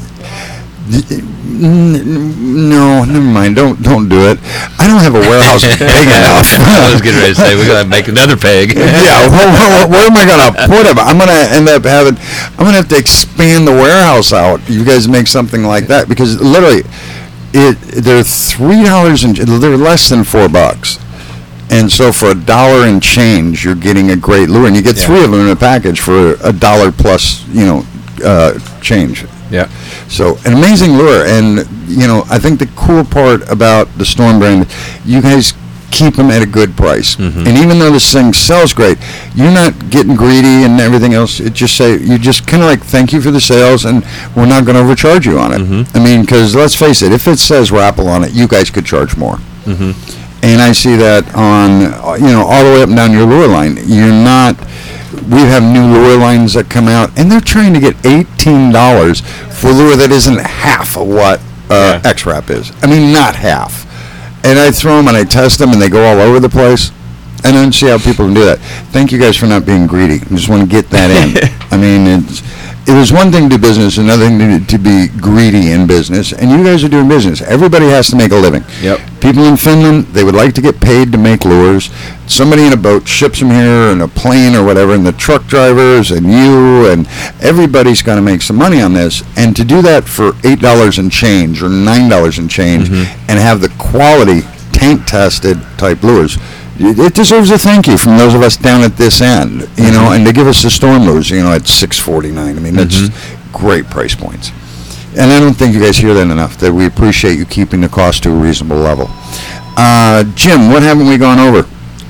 no, never mind. Don't don't do it. I don't have a warehouse big enough.
I was getting ready to say we're gonna make another peg.
Yeah, where, where, where am I gonna put them? I'm gonna end up having. I'm gonna have to expand the warehouse out. You guys make something like that because literally, it they're three dollars and they're less than four bucks. And so for a dollar and change, you're getting a great lure, and you get
Yeah.
three of them in a package for a dollar plus, you know, uh, change.
Yeah.
So an amazing lure, and you know, I think the cool part about the Storm brand, you guys keep them at a good price.
Mhm.
And even though this thing sells great, you're not getting greedy and everything else. It just say you just kind of like thank you for the sales, and we're not going to overcharge you on it.
Mhm.
I mean, because let's face it, if it says Rapala on it, you guys could charge more.
Mhm.
And I see that on, uh, you know, all the way up and down your lure line. You're not, we have new lure lines that come out, and they're trying to get eighteen dollars for a lure that isn't half of what uh,
Yeah.
X-Rap is. I mean, not half. And I throw them and I test them, and they go all over the place. I don't see how people can do that. Thank you guys for not being greedy. I just want to get that in. I mean, it's, it is one thing to do business, another thing to, to be greedy in business, and you guys are doing business. Everybody has to make a living.
Yep.
People in Finland, they would like to get paid to make lures. Somebody in a boat ships them here in a plane or whatever, and the truck drivers and you and everybody's got to make some money on this. And to do that for eight dollars and change or nine dollars and change
Mhm.
and have the quality tank-tested type lures, it deserves a thank you from those of us down at this end, you know, and to give us the Storm lures, you know, at six forty-nine. I mean, that's
Mhm.
great price points. And I don't think you guys hear that enough, that we appreciate you keeping the cost to a reasonable level. Uh, Jim, what haven't we gone over?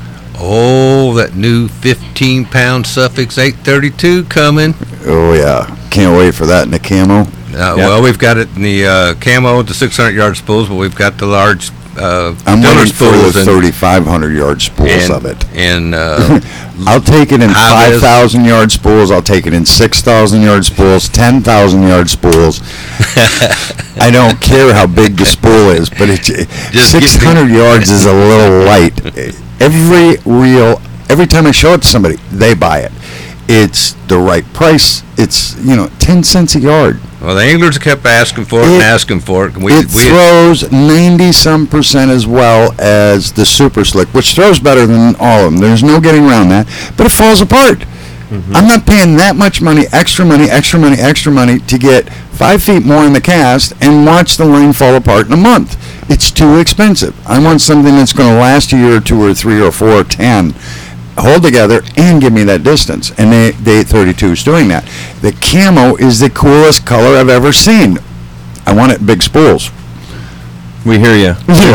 Oh, that new fifteen pound Suffix eight thirty-two coming.
Oh, yeah. Can't wait for that in the camo.
Uh, Well, we've got it in the uh, camo, the six hundred yard spools, but we've got the large uh,
I'm
filler
waiting for the
spools and,
thirty-five hundred yard spools
and,
of it.
and uh,
I'll take it in
High vis.
five thousand yard spools. I'll take it in six thousand yard spools, ten thousand yard spools. I don't care how big the spool is, but it,
Just get me-
six hundred yards is a little light. Every reel, every time I show it to somebody, they buy it. It's the right price. It's, you know, ten cents a yard.
Well, the anglers kept asking for it,
It-
and asking for it. and We,
it
we
throws ninety some percent as well as the Super Slick, which throws better than all of them. There's no getting around that, but it falls apart. I'm not paying that much money, extra money, extra money, extra money to get five feet more in the cast and watch the line fall apart in a month. It's too expensive. I want something that's going to last a year or two or three or four or ten, hold together and give me that distance. And the, the eight thirty-two is doing that. The camo is the coolest color I've ever seen. I want it in big spools.
We hear you.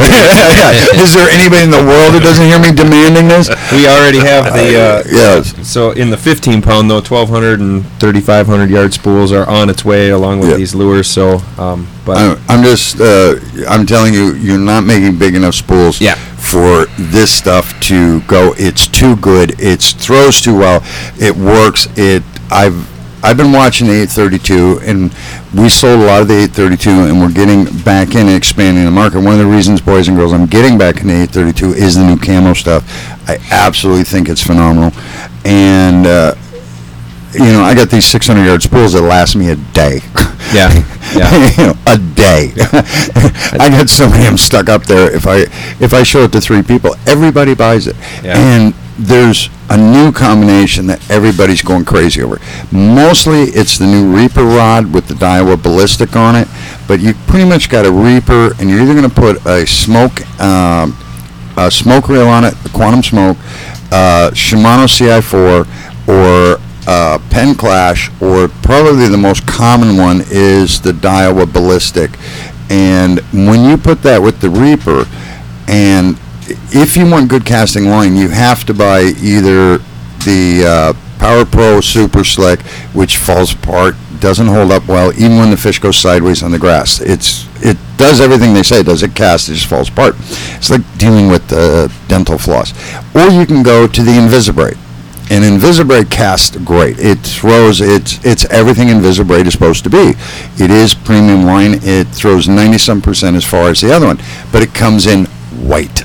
Is there anybody in the world who doesn't hear me demanding this?
We already have the. Uh,
Yes.
So in the fifteen pound though, twelve hundred and thirty-five hundred yard spools are on its way along with
Yeah.
these lures. So, um, but
I'm, I'm just, uh, I'm telling you, you're not making big enough spools
Yeah.
for this stuff to go. It's too good. It throws too well. It works. It. I've. I've been watching the eight thirty-two, and we sold a lot of the eight thirty-two, and we're getting back in and expanding the market. One of the reasons, boys and girls, I'm getting back in the eight thirty-two is the new camo stuff. I absolutely think it's phenomenal. And, uh, you know, I got these six hundred yard spools that last me a day.
yeah, yeah.
You know, a day. I got so many of them stuck up there. If I if I show it to three people, everybody buys it.
Yeah.
And there's a new combination that everybody's going crazy over. Mostly it's the new Reaper rod with the Daiwa Ballistic on it, but you pretty much got a Reaper, and you're either going to put a smoke um, a smoke reel on it, a Quantum Smoke, uh, Shimano C I four, or uh, Pen Clash, or probably the most common one is the Daiwa Ballistic. And when you put that with the Reaper, and if you want good casting line, you have to buy either the uh, Power Pro Super Slick, which falls apart, doesn't hold up well, even when the fish goes sideways on the grass. It's it does everything they say it does. It casts, it just falls apart. It's like dealing with uh, dental floss. Or you can go to the Invisibraid. And Invisibraid casts great. It throws, it's it's everything Invisibraid is supposed to be. It is premium line. It throws ninety some percent as far as the other one, but it comes in white.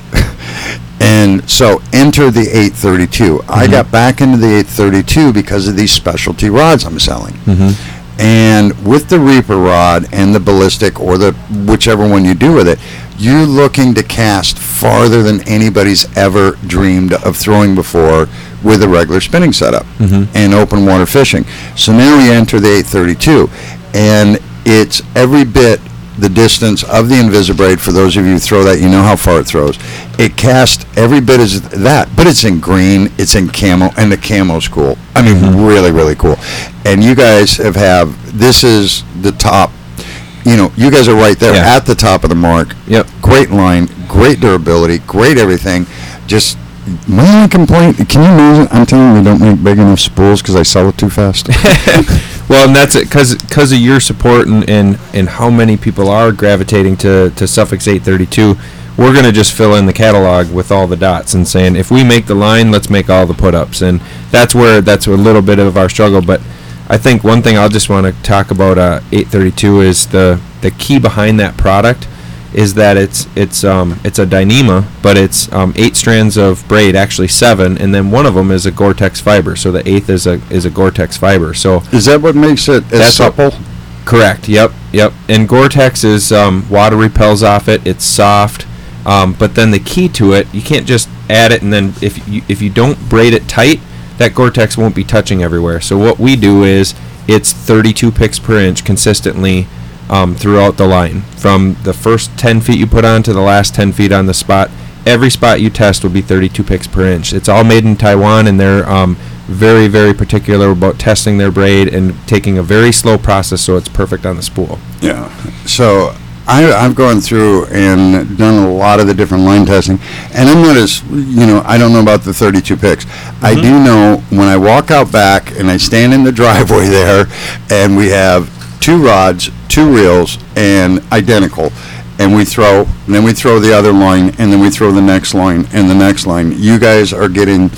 And so enter the eight thirty-two. Mm-hmm. I got back into the eight thirty-two because of these specialty rods I'm selling. Mm-hmm. And with the Reaper rod and the Ballistic, or the whichever one you do with it, you're looking to cast farther than anybody's ever dreamed of throwing before with a regular spinning setup mm-hmm. and open water fishing. So now you enter the eight thirty-two, and it's every bit the distance of the Invisibraid. For those of you who throw that, you know how far it throws. It casts every bit as that, but it's in green, it's in camo, and the camo's cool. I mean, mm-hmm. really, really cool. And you guys have, have, this is the top, you know, you guys are right there
yeah.
at the top of the mark.
Yep.
Great line, great durability, great everything. Just, my only complaint, can you imagine, I'm telling you, we don't make big enough spools because I sell it too fast.
Well, and that's it, because because of your support and, and, and how many people are gravitating to, to Suffolk's eight thirty-two, we're going to just fill in the catalog with all the dots and saying, if we make the line, let's make all the put-ups. And that's where that's a little bit of our struggle. But I think one thing I'll just want to talk about uh, eight thirty-two is the, the key behind that product is that it's it's um it's a Dyneema, but it's um, eight strands of braid, actually seven, and then one of them is a Gore-Tex fiber. So the eighth is a is a Gore-Tex fiber. So
is that what makes it as
that's
supple?
What, correct. Yep. Yep. And Gore-Tex is um, water repels off it. It's soft. Um, but then the key to it, you can't just add it and then if you if you don't braid it tight, that Gore-Tex won't be touching everywhere. So what we do is it's thirty-two picks per inch consistently. Um, throughout the line, from the first ten feet you put on to the last ten feet on the spot. Every spot you test will be thirty-two picks per inch. It's all made in Taiwan, and they're um, very, very particular about testing their braid and taking a very slow process so it's perfect on the spool.
Yeah. So I, I've gone through and done a lot of the different line testing, and I'm not as, you know, I don't know about the thirty-two picks. Mm-hmm. I do know when I walk out back and I stand in the driveway there, and we have two rods, two reels, and identical, and we throw, and then we throw the other line, and then we throw the next line and the next line. You guys are getting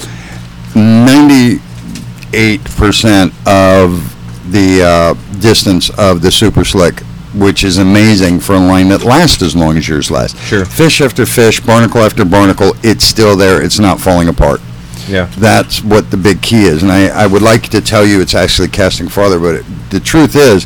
ninety-eight percent of the uh, distance of the Super Slick, which is amazing for a line that lasts as long as yours lasts.
Sure.
Fish after fish, barnacle after barnacle, it's still there. It's not falling apart.
Yeah.
That's what the big key is. And I, I would like to tell you it's actually casting farther, but it, the truth is,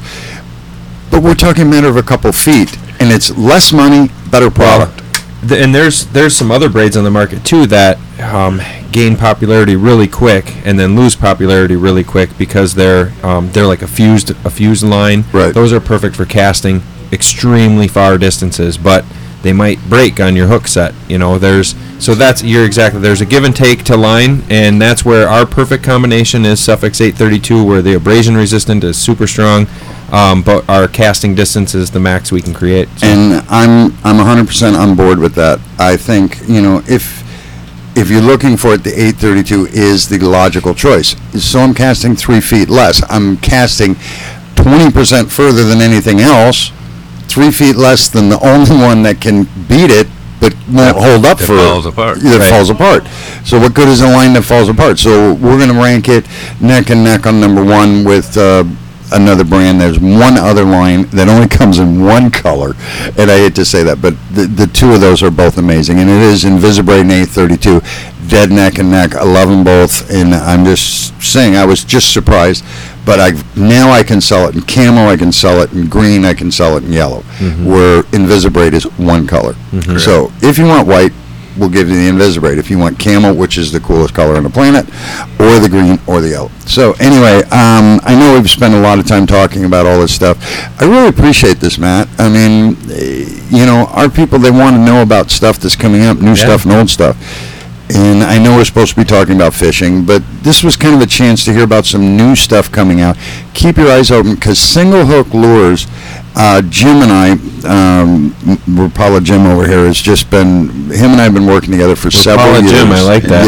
but we're talking a matter of a couple feet, and it's less money, better product.
The, and there's there's some other braids on the market too that um, gain popularity really quick and then lose popularity really quick because they're um, they're like a fused a fused line.
Right.
Those are perfect for casting extremely far distances, but they might break on your hook set. You know, there's so that's you're exactly there's a give and take to line, and that's where our perfect combination is Suffix eight thirty-two, where the abrasion resistant is super strong. Um, but our casting distance is the max we can create. So.
And I'm I'm one hundred percent on board with that. I think, you know, if if you're looking for it, the eight thirty-two is the logical choice. So I'm casting three feet less. I'm casting twenty percent further than anything else, three feet less than the only one that can beat it, but won't hold up
That
for
falls apart.
That
Right.
falls apart. So what good is a line that falls apart? So we're going to rank it neck and neck on number one with uh, another brand. There's one other line that only comes in one color, and I hate to say that, but the, the two of those are both amazing, and it is Invisibraid and eight thirty-two, dead neck and neck. I love them both, and I'm just saying I was just surprised, but I now I can sell it in camo, I can sell it in green, I can sell it in yellow,
Mm-hmm.
where Invisibraid is one color. So if you want white, we'll give you the Invisibraid. If you want camo, which is the coolest color on the planet, or the green, or the yellow. So anyway, um, I know we've spent a lot of time talking about all this stuff. I really appreciate this, Matt. I mean, eh, you know, our people, they want to know about stuff that's coming up, new
Yeah.
stuff and old stuff. And I know we're supposed to be talking about fishing, but this was kind of a chance to hear about some new stuff coming out. Keep your eyes open, because single hook lures, uh, Jim and I, um, Rapala Jim over here, has just been, him and I have been working together for several
Rapala
years.
Jim, I like that.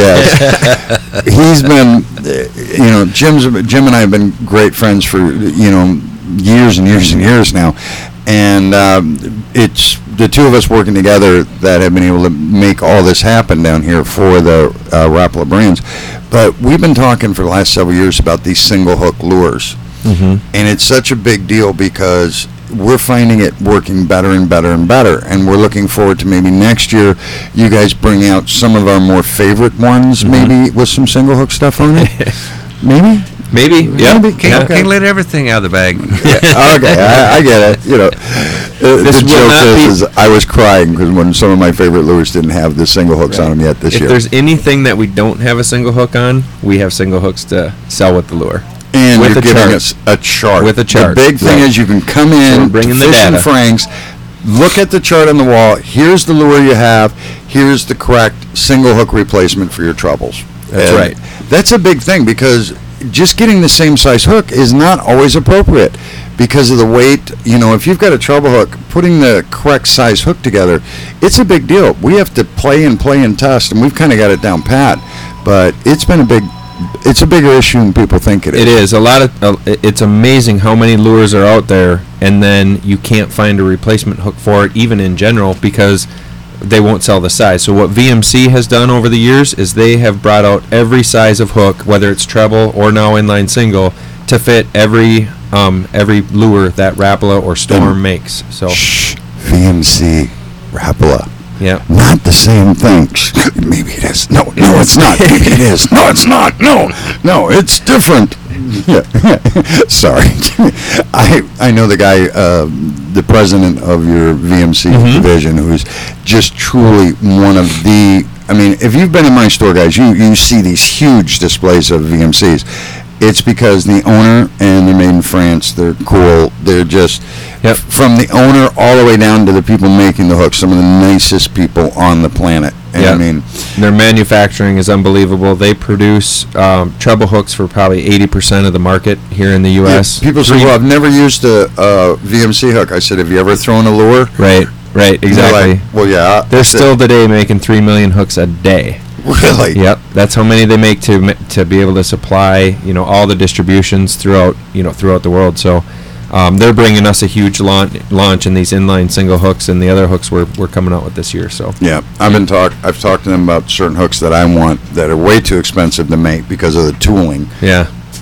Yes. He's been, uh, you know, Jim's, Jim and I have been great friends for, you know, years and years and years now. And um, it's the two of us working together that have been able to make all this happen down here for the uh, Rapala brands. But we've been talking for the last several years about these single hook lures.
Mm-hmm.
And it's such a big deal because we're finding it working better and better and better. And we're looking forward to maybe next year you guys bring out some of our more favorite ones,
Mm-hmm.
maybe with some single hook stuff on it. Maybe?
Maybe, yeah.
Maybe.
Can't,
Okay.
can't let everything out of the bag.
Yeah, okay, I, I get it. You know, uh,
This
the
will
joke
not
is,
be-
is I was crying because when some of my favorite lures didn't have the single hooks on them yet this
If
year.
there's anything that we don't have a single hook on, we have single hooks to sell with the lure.
And
with
you're
a
giving
chart.
us a chart.
With a chart,
The big thing
right.
is you can come
So
in,
we're bringing
to
the
Fish and
data.
Frank's, look at the chart on the wall. Here's the lure you have. Here's the correct single hook replacement for your troubles.
That's
And
right.
That's a big thing because just getting the same size hook is not always appropriate because of the weight. You know, if you've got a treble hook, putting the correct size hook together, it's a big deal. We have to play and play and test, and we've kind of got it down pat. But it's been a big, it's a bigger issue than people think it is.
It is a lot of. Uh, it- it's amazing how many lures are out there, and then you can't find a replacement hook for it, even in general, because they won't sell the size. So what V M C has done over the years is they have brought out every size of hook, whether it's treble or now inline single, to fit every um, every lure that Rapala or Storm
Mm.
makes. So
Shh, V M C, Rapala.
yeah.
Not the same thing. Shh, maybe it is. No, no, it's not. Maybe it is. No, it's not. No, no, it's different. Yeah. Sorry. I I know the guy, uh, the president of your V M C
Mhm.
division, who's just truly one of the. I mean, if you've been in my store, guys, you you see these huge displays of V M Cs. It's because the owner, and they're made in France, they're cool, they're just,
Yep.
from the owner all the way down to the people making the hooks, some of the nicest people on the planet. And I
Yeah.
mean,
Their manufacturing is unbelievable. They produce um, treble hooks for probably eighty percent of the market here in the U S.
yeah, people say,
Three-
well, I've never used a, a V M C hook. I said, have you ever thrown a lure?
Right, right,
And they're
exactly.
like, well, yeah.
They're
I said,
still today making three million hooks a day.
really?
Yep, that's how many they make to ma- to be able to supply, you know, all the distributions throughout, you know, throughout the world. So um, they're bringing us a huge launch, launch in these inline single hooks, and the other hooks we're we're coming out with this year. So
Yeah, I've been talk. I've talked to them about certain hooks that I want that are way too expensive to make because of the tooling.
yeah,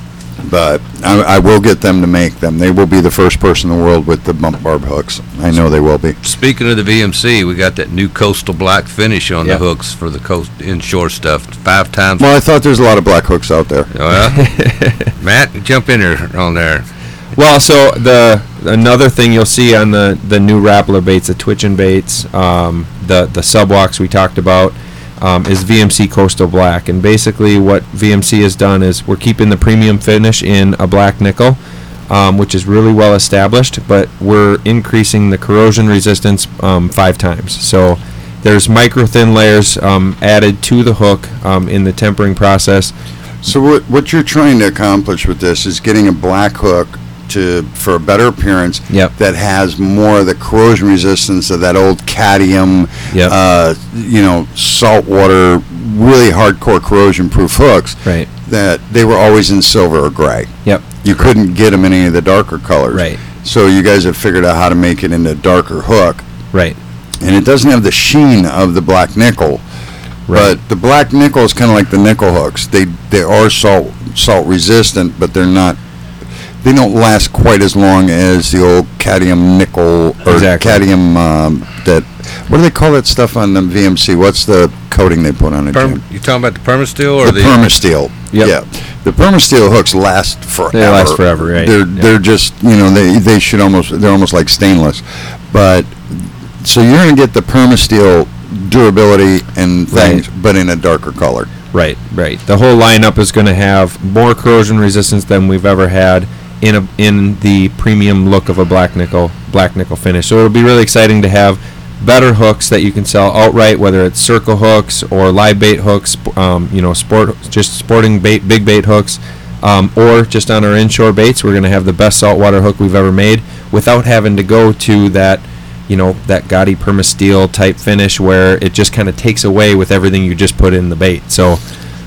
But I, I will get them to make them. They will be the first person in the world with the bump barb hooks. I know they will be.
Speaking of the V M C, we got that new coastal black finish on
Yep.
the hooks for the coast inshore stuff. Five times.
Well, I thought there's a lot of black hooks out there.
Well, Matt, jump in there on there.
Well, so the another thing you'll see on the, the new Rapala baits, the twitching baits, um, the the subwalks we talked about, um, is V M C Coastal Black. And basically what V M C has done is we're keeping the premium finish in a black nickel, um, which is really well established, but we're increasing the corrosion resistance um, five times. So there's micro thin layers um, added to the hook um, in the tempering process.
So what what you're trying to accomplish with this is getting a black hook to for a better appearance.
Yep.
That has more of the corrosion resistance of that old cadmium,
Yep.
uh, you know, saltwater, really hardcore corrosion-proof hooks.
Right.
That they were always in silver or gray.
Yep.
You couldn't get them in any of the darker colors.
Right.
So you guys have figured out how to make it into a darker hook,
Right.
and it doesn't have the sheen of the black nickel.
Right.
But the black nickel is kind of like the nickel hooks. They they are salt salt resistant, but they're not. They don't last quite as long as the old cadmium nickel or
Exactly.
cadmium. Um, that what do they call that stuff on the V M C? What's the coating they put on it?
Perm,
Jim?
you talking about the Permasteel or
The
the,
Permasteel.
Yep.
Yeah, the Permasteel hooks last forever.
They last forever, right.
They're
Yep.
they're just you know they they should almost they're almost like stainless, but so you're gonna get the Permasteel durability and things,
Right.
but in a darker color.
Right, right. The whole lineup is going to have more corrosion resistance than we've ever had in a in the premium look of a black nickel black nickel finish. So it'll be really exciting to have better hooks that you can sell outright, whether it's circle hooks or live bait hooks, um, you know, sport just sporting bait, big bait hooks, um, or just on our inshore baits. We're going to have the best saltwater hook we've ever made without having to go to that, you know, that gaudy Permasteel type finish where it just kind of takes away with everything you just put in the bait. So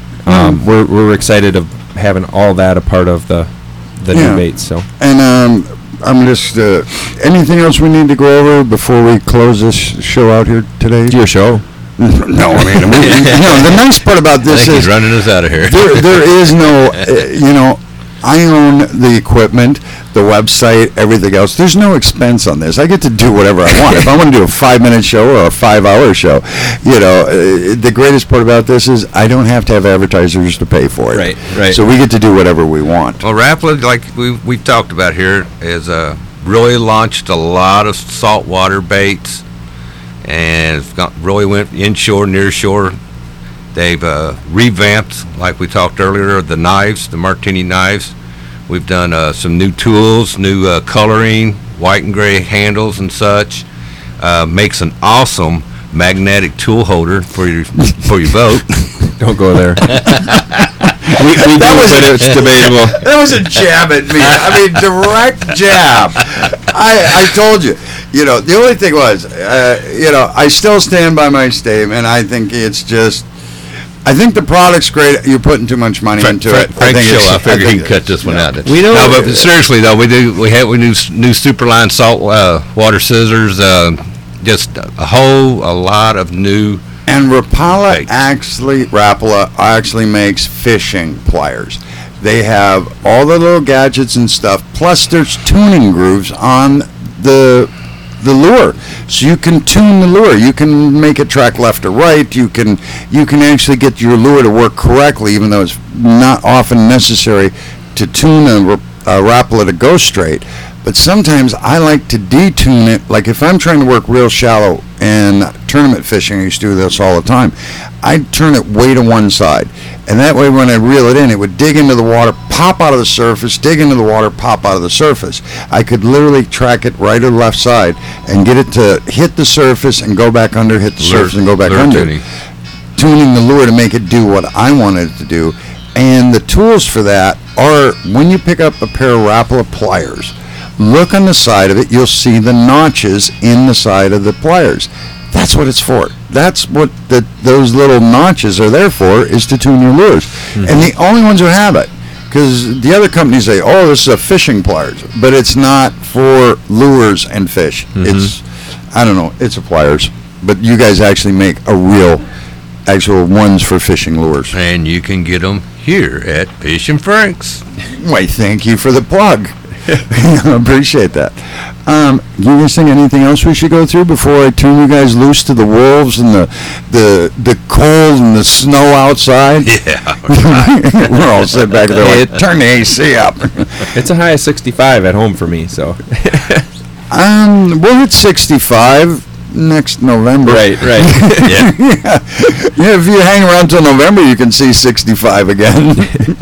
um, we're we're excited of having all that a part of the the
Yeah.
new baits. So
And um, I'm just uh, anything else we need to go over before we close this show out here today?
it's your show.
No, I mean, we, you know, the nice part about
I
this
think
is
he's running us out of here.
there, there is no, uh, you know, I own the equipment, the website, everything else. There's no expense on this. I get to do whatever I want. If I want to do a five-minute show or a five-hour show, you know, uh, the greatest part about this is I don't have to have advertisers to pay for it.
Right, right.
So we get to do whatever we want.
Well, Rapala, like we we've talked about here, is uh, really launched a lot of saltwater baits, and it's got, really went inshore, near shore. They've uh, revamped, like we talked earlier, the knives, the Martini knives. We've done uh, some new tools, new uh, coloring, white and gray handles and such. Uh, makes an awesome magnetic tool holder for your for your boat.
Don't go there. we we do,
was
but
a-
it's debatable.
That was a jab at me. I mean, direct jab. I, I told you. You know, the only thing was, uh, you know, I still stand by my statement. I think it's just, I think the product's great. You're putting too much money
Frank,
into
Frank,
it.
Frank
I think
Show,
it's-
I figure
I
he
think
can cut this one
yeah.
out.
We know-
No, but seriously though, we do. We have we new new Superline salt uh, water scissors. Uh, just a whole a lot of new.
And Rapala
Right.
actually, Rapala actually makes fishing pliers. They have all the little gadgets and stuff. Plus, there's tuning grooves on the the lure, so you can tune the lure. You can make it track left or right. You can you can actually get your lure to work correctly, even though it's not often necessary to tune a, a Rapala to go straight. But sometimes I like to detune it. Like if I'm trying to work real shallow and tournament fishing, I used to do this all the time. I'd turn it way to one side. And that way when I reel it in, it would dig into the water, pop out of the surface, dig into the water, pop out of the surface. I could literally track it right or left side and get it to hit the surface and go back under, hit the surface and go back
lure
under.
tuning.
Tuning the lure to make it do what I wanted it to do. And the tools for that are when you pick up a pair of Rapala pliers, look on the side of it, you'll see the notches in the side of the pliers. That's what it's for. That's what the, those little notches are there for, is to tune your lures. Mm-hmm. And the only ones who have it, because the other companies say, oh, this is a fishing pliers, but it's not for lures and fish. Mm-hmm. It's, I don't know, it's a pliers. But you guys actually make a real, actual ones for fishing lures.
And you can get them here at Fish and Frank's.
Why, thank you for the plug. I appreciate that. Um, you guys think anything else we should go through before I turn you guys loose to the wolves and the the the cold and the snow outside?
Yeah.
We're all sitting back there like,
It-
turn the A C up.
It's a high of sixty-five at home for me, so.
um, we'll hit sixty-five next November.
Right, right.
Yeah.
yeah. Yeah, if you hang around till November, you can see sixty-five again.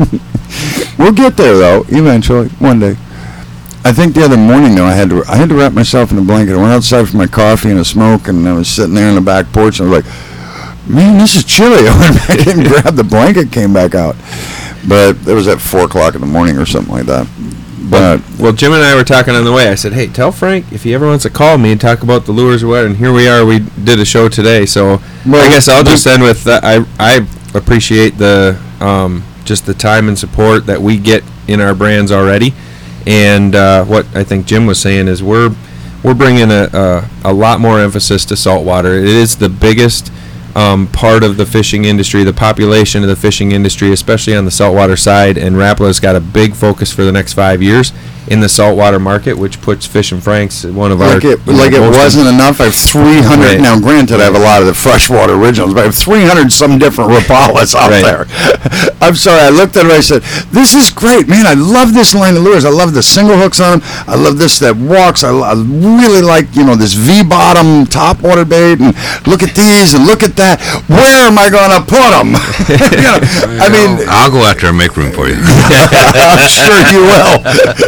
We'll get there, though, eventually, one day. I think the other morning, though, I had to I had to wrap myself in a blanket. I went outside for my coffee and a smoke, and I was sitting there on the back porch, and I was like, man, this is chilly. I went back in and grabbed the blanket, came back out. But it was at four o'clock in the morning or something like that. But
Well, Jim and I were talking on the way. I said, hey, tell Frank if he ever wants to call me and talk about the lures or what. And here we are. We did a show today. So
Well,
I guess I'll just
we-
end with that. I, I appreciate the um, just the time and support that we get in our brands already. And uh, what I think Jim was saying is we're we're bringing a, a, a lot more emphasis to saltwater. It is the biggest um, part of the fishing industry, the population of the fishing industry, especially on the saltwater side. And Rapala's got a big focus for the next five years in the saltwater market, which puts Fish and Frank's one of
like
our
it, like it
most-
wasn't enough. I have three hundred.
Right.
Now, granted, I have a lot of the freshwater originals, but I have three hundred some different Rapalas out
Right.
there. I'm sorry. I looked at it. I said, "This is great, man. I love this line of lures. I love the single hooks on them. I love this that walks. I, I really like you know this V bottom top water bait. And look at these and look at that. Where am I going to put them? you know, I mean,
I'll go out there and make room for you.
I'm sure you will.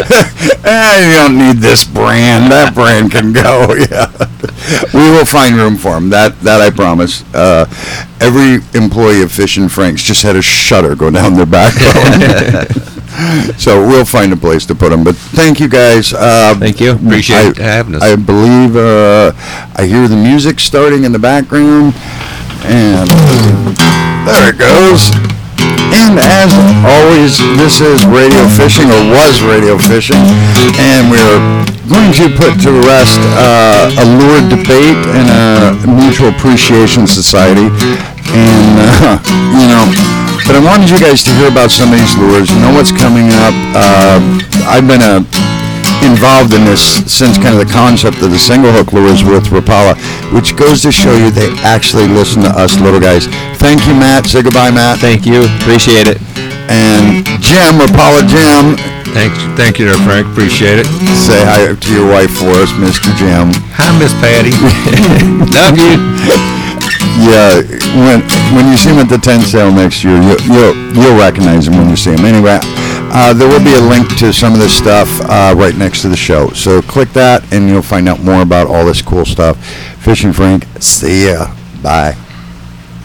eh, you don't need this brand. That brand can go. Yeah, we will find room for them. That that I promise. Uh, every employee of Fish and Frank's just had a shudder go down their backbone. So we'll find a place to put them. But thank you guys. Uh,
Thank you.
Appreciate
I,
having us.
I believe uh, I hear the music starting in the background, and there it goes. And as always, this is Radio Fishing, or was Radio Fishing, and we're going to put to rest uh, a lure debate and a mutual appreciation society. And, uh, you know, but I wanted you guys to hear about some of these lures, know what's coming up. Uh, I've been a involved in this since kind of the concept of the single hook lures with Rapala, which goes to show you they actually listen to us little guys. Thank you, Matt. Say goodbye, Matt.
Thank you. Appreciate it.
And Jim, Rapala Jim,
Thanks, thank you there, Frank. Appreciate it.
say hi to your wife for us, Mister Jim.
Hi, Miss Patty. Love you.
Yeah, when when you see him at the tent sale next year, you, you'll you'll recognize him when you see him. Anyway, uh, there will be a link to some of this stuff uh, right next to the show. So click that, and you'll find out more about all this cool stuff. Fish and Frank, see ya. Bye.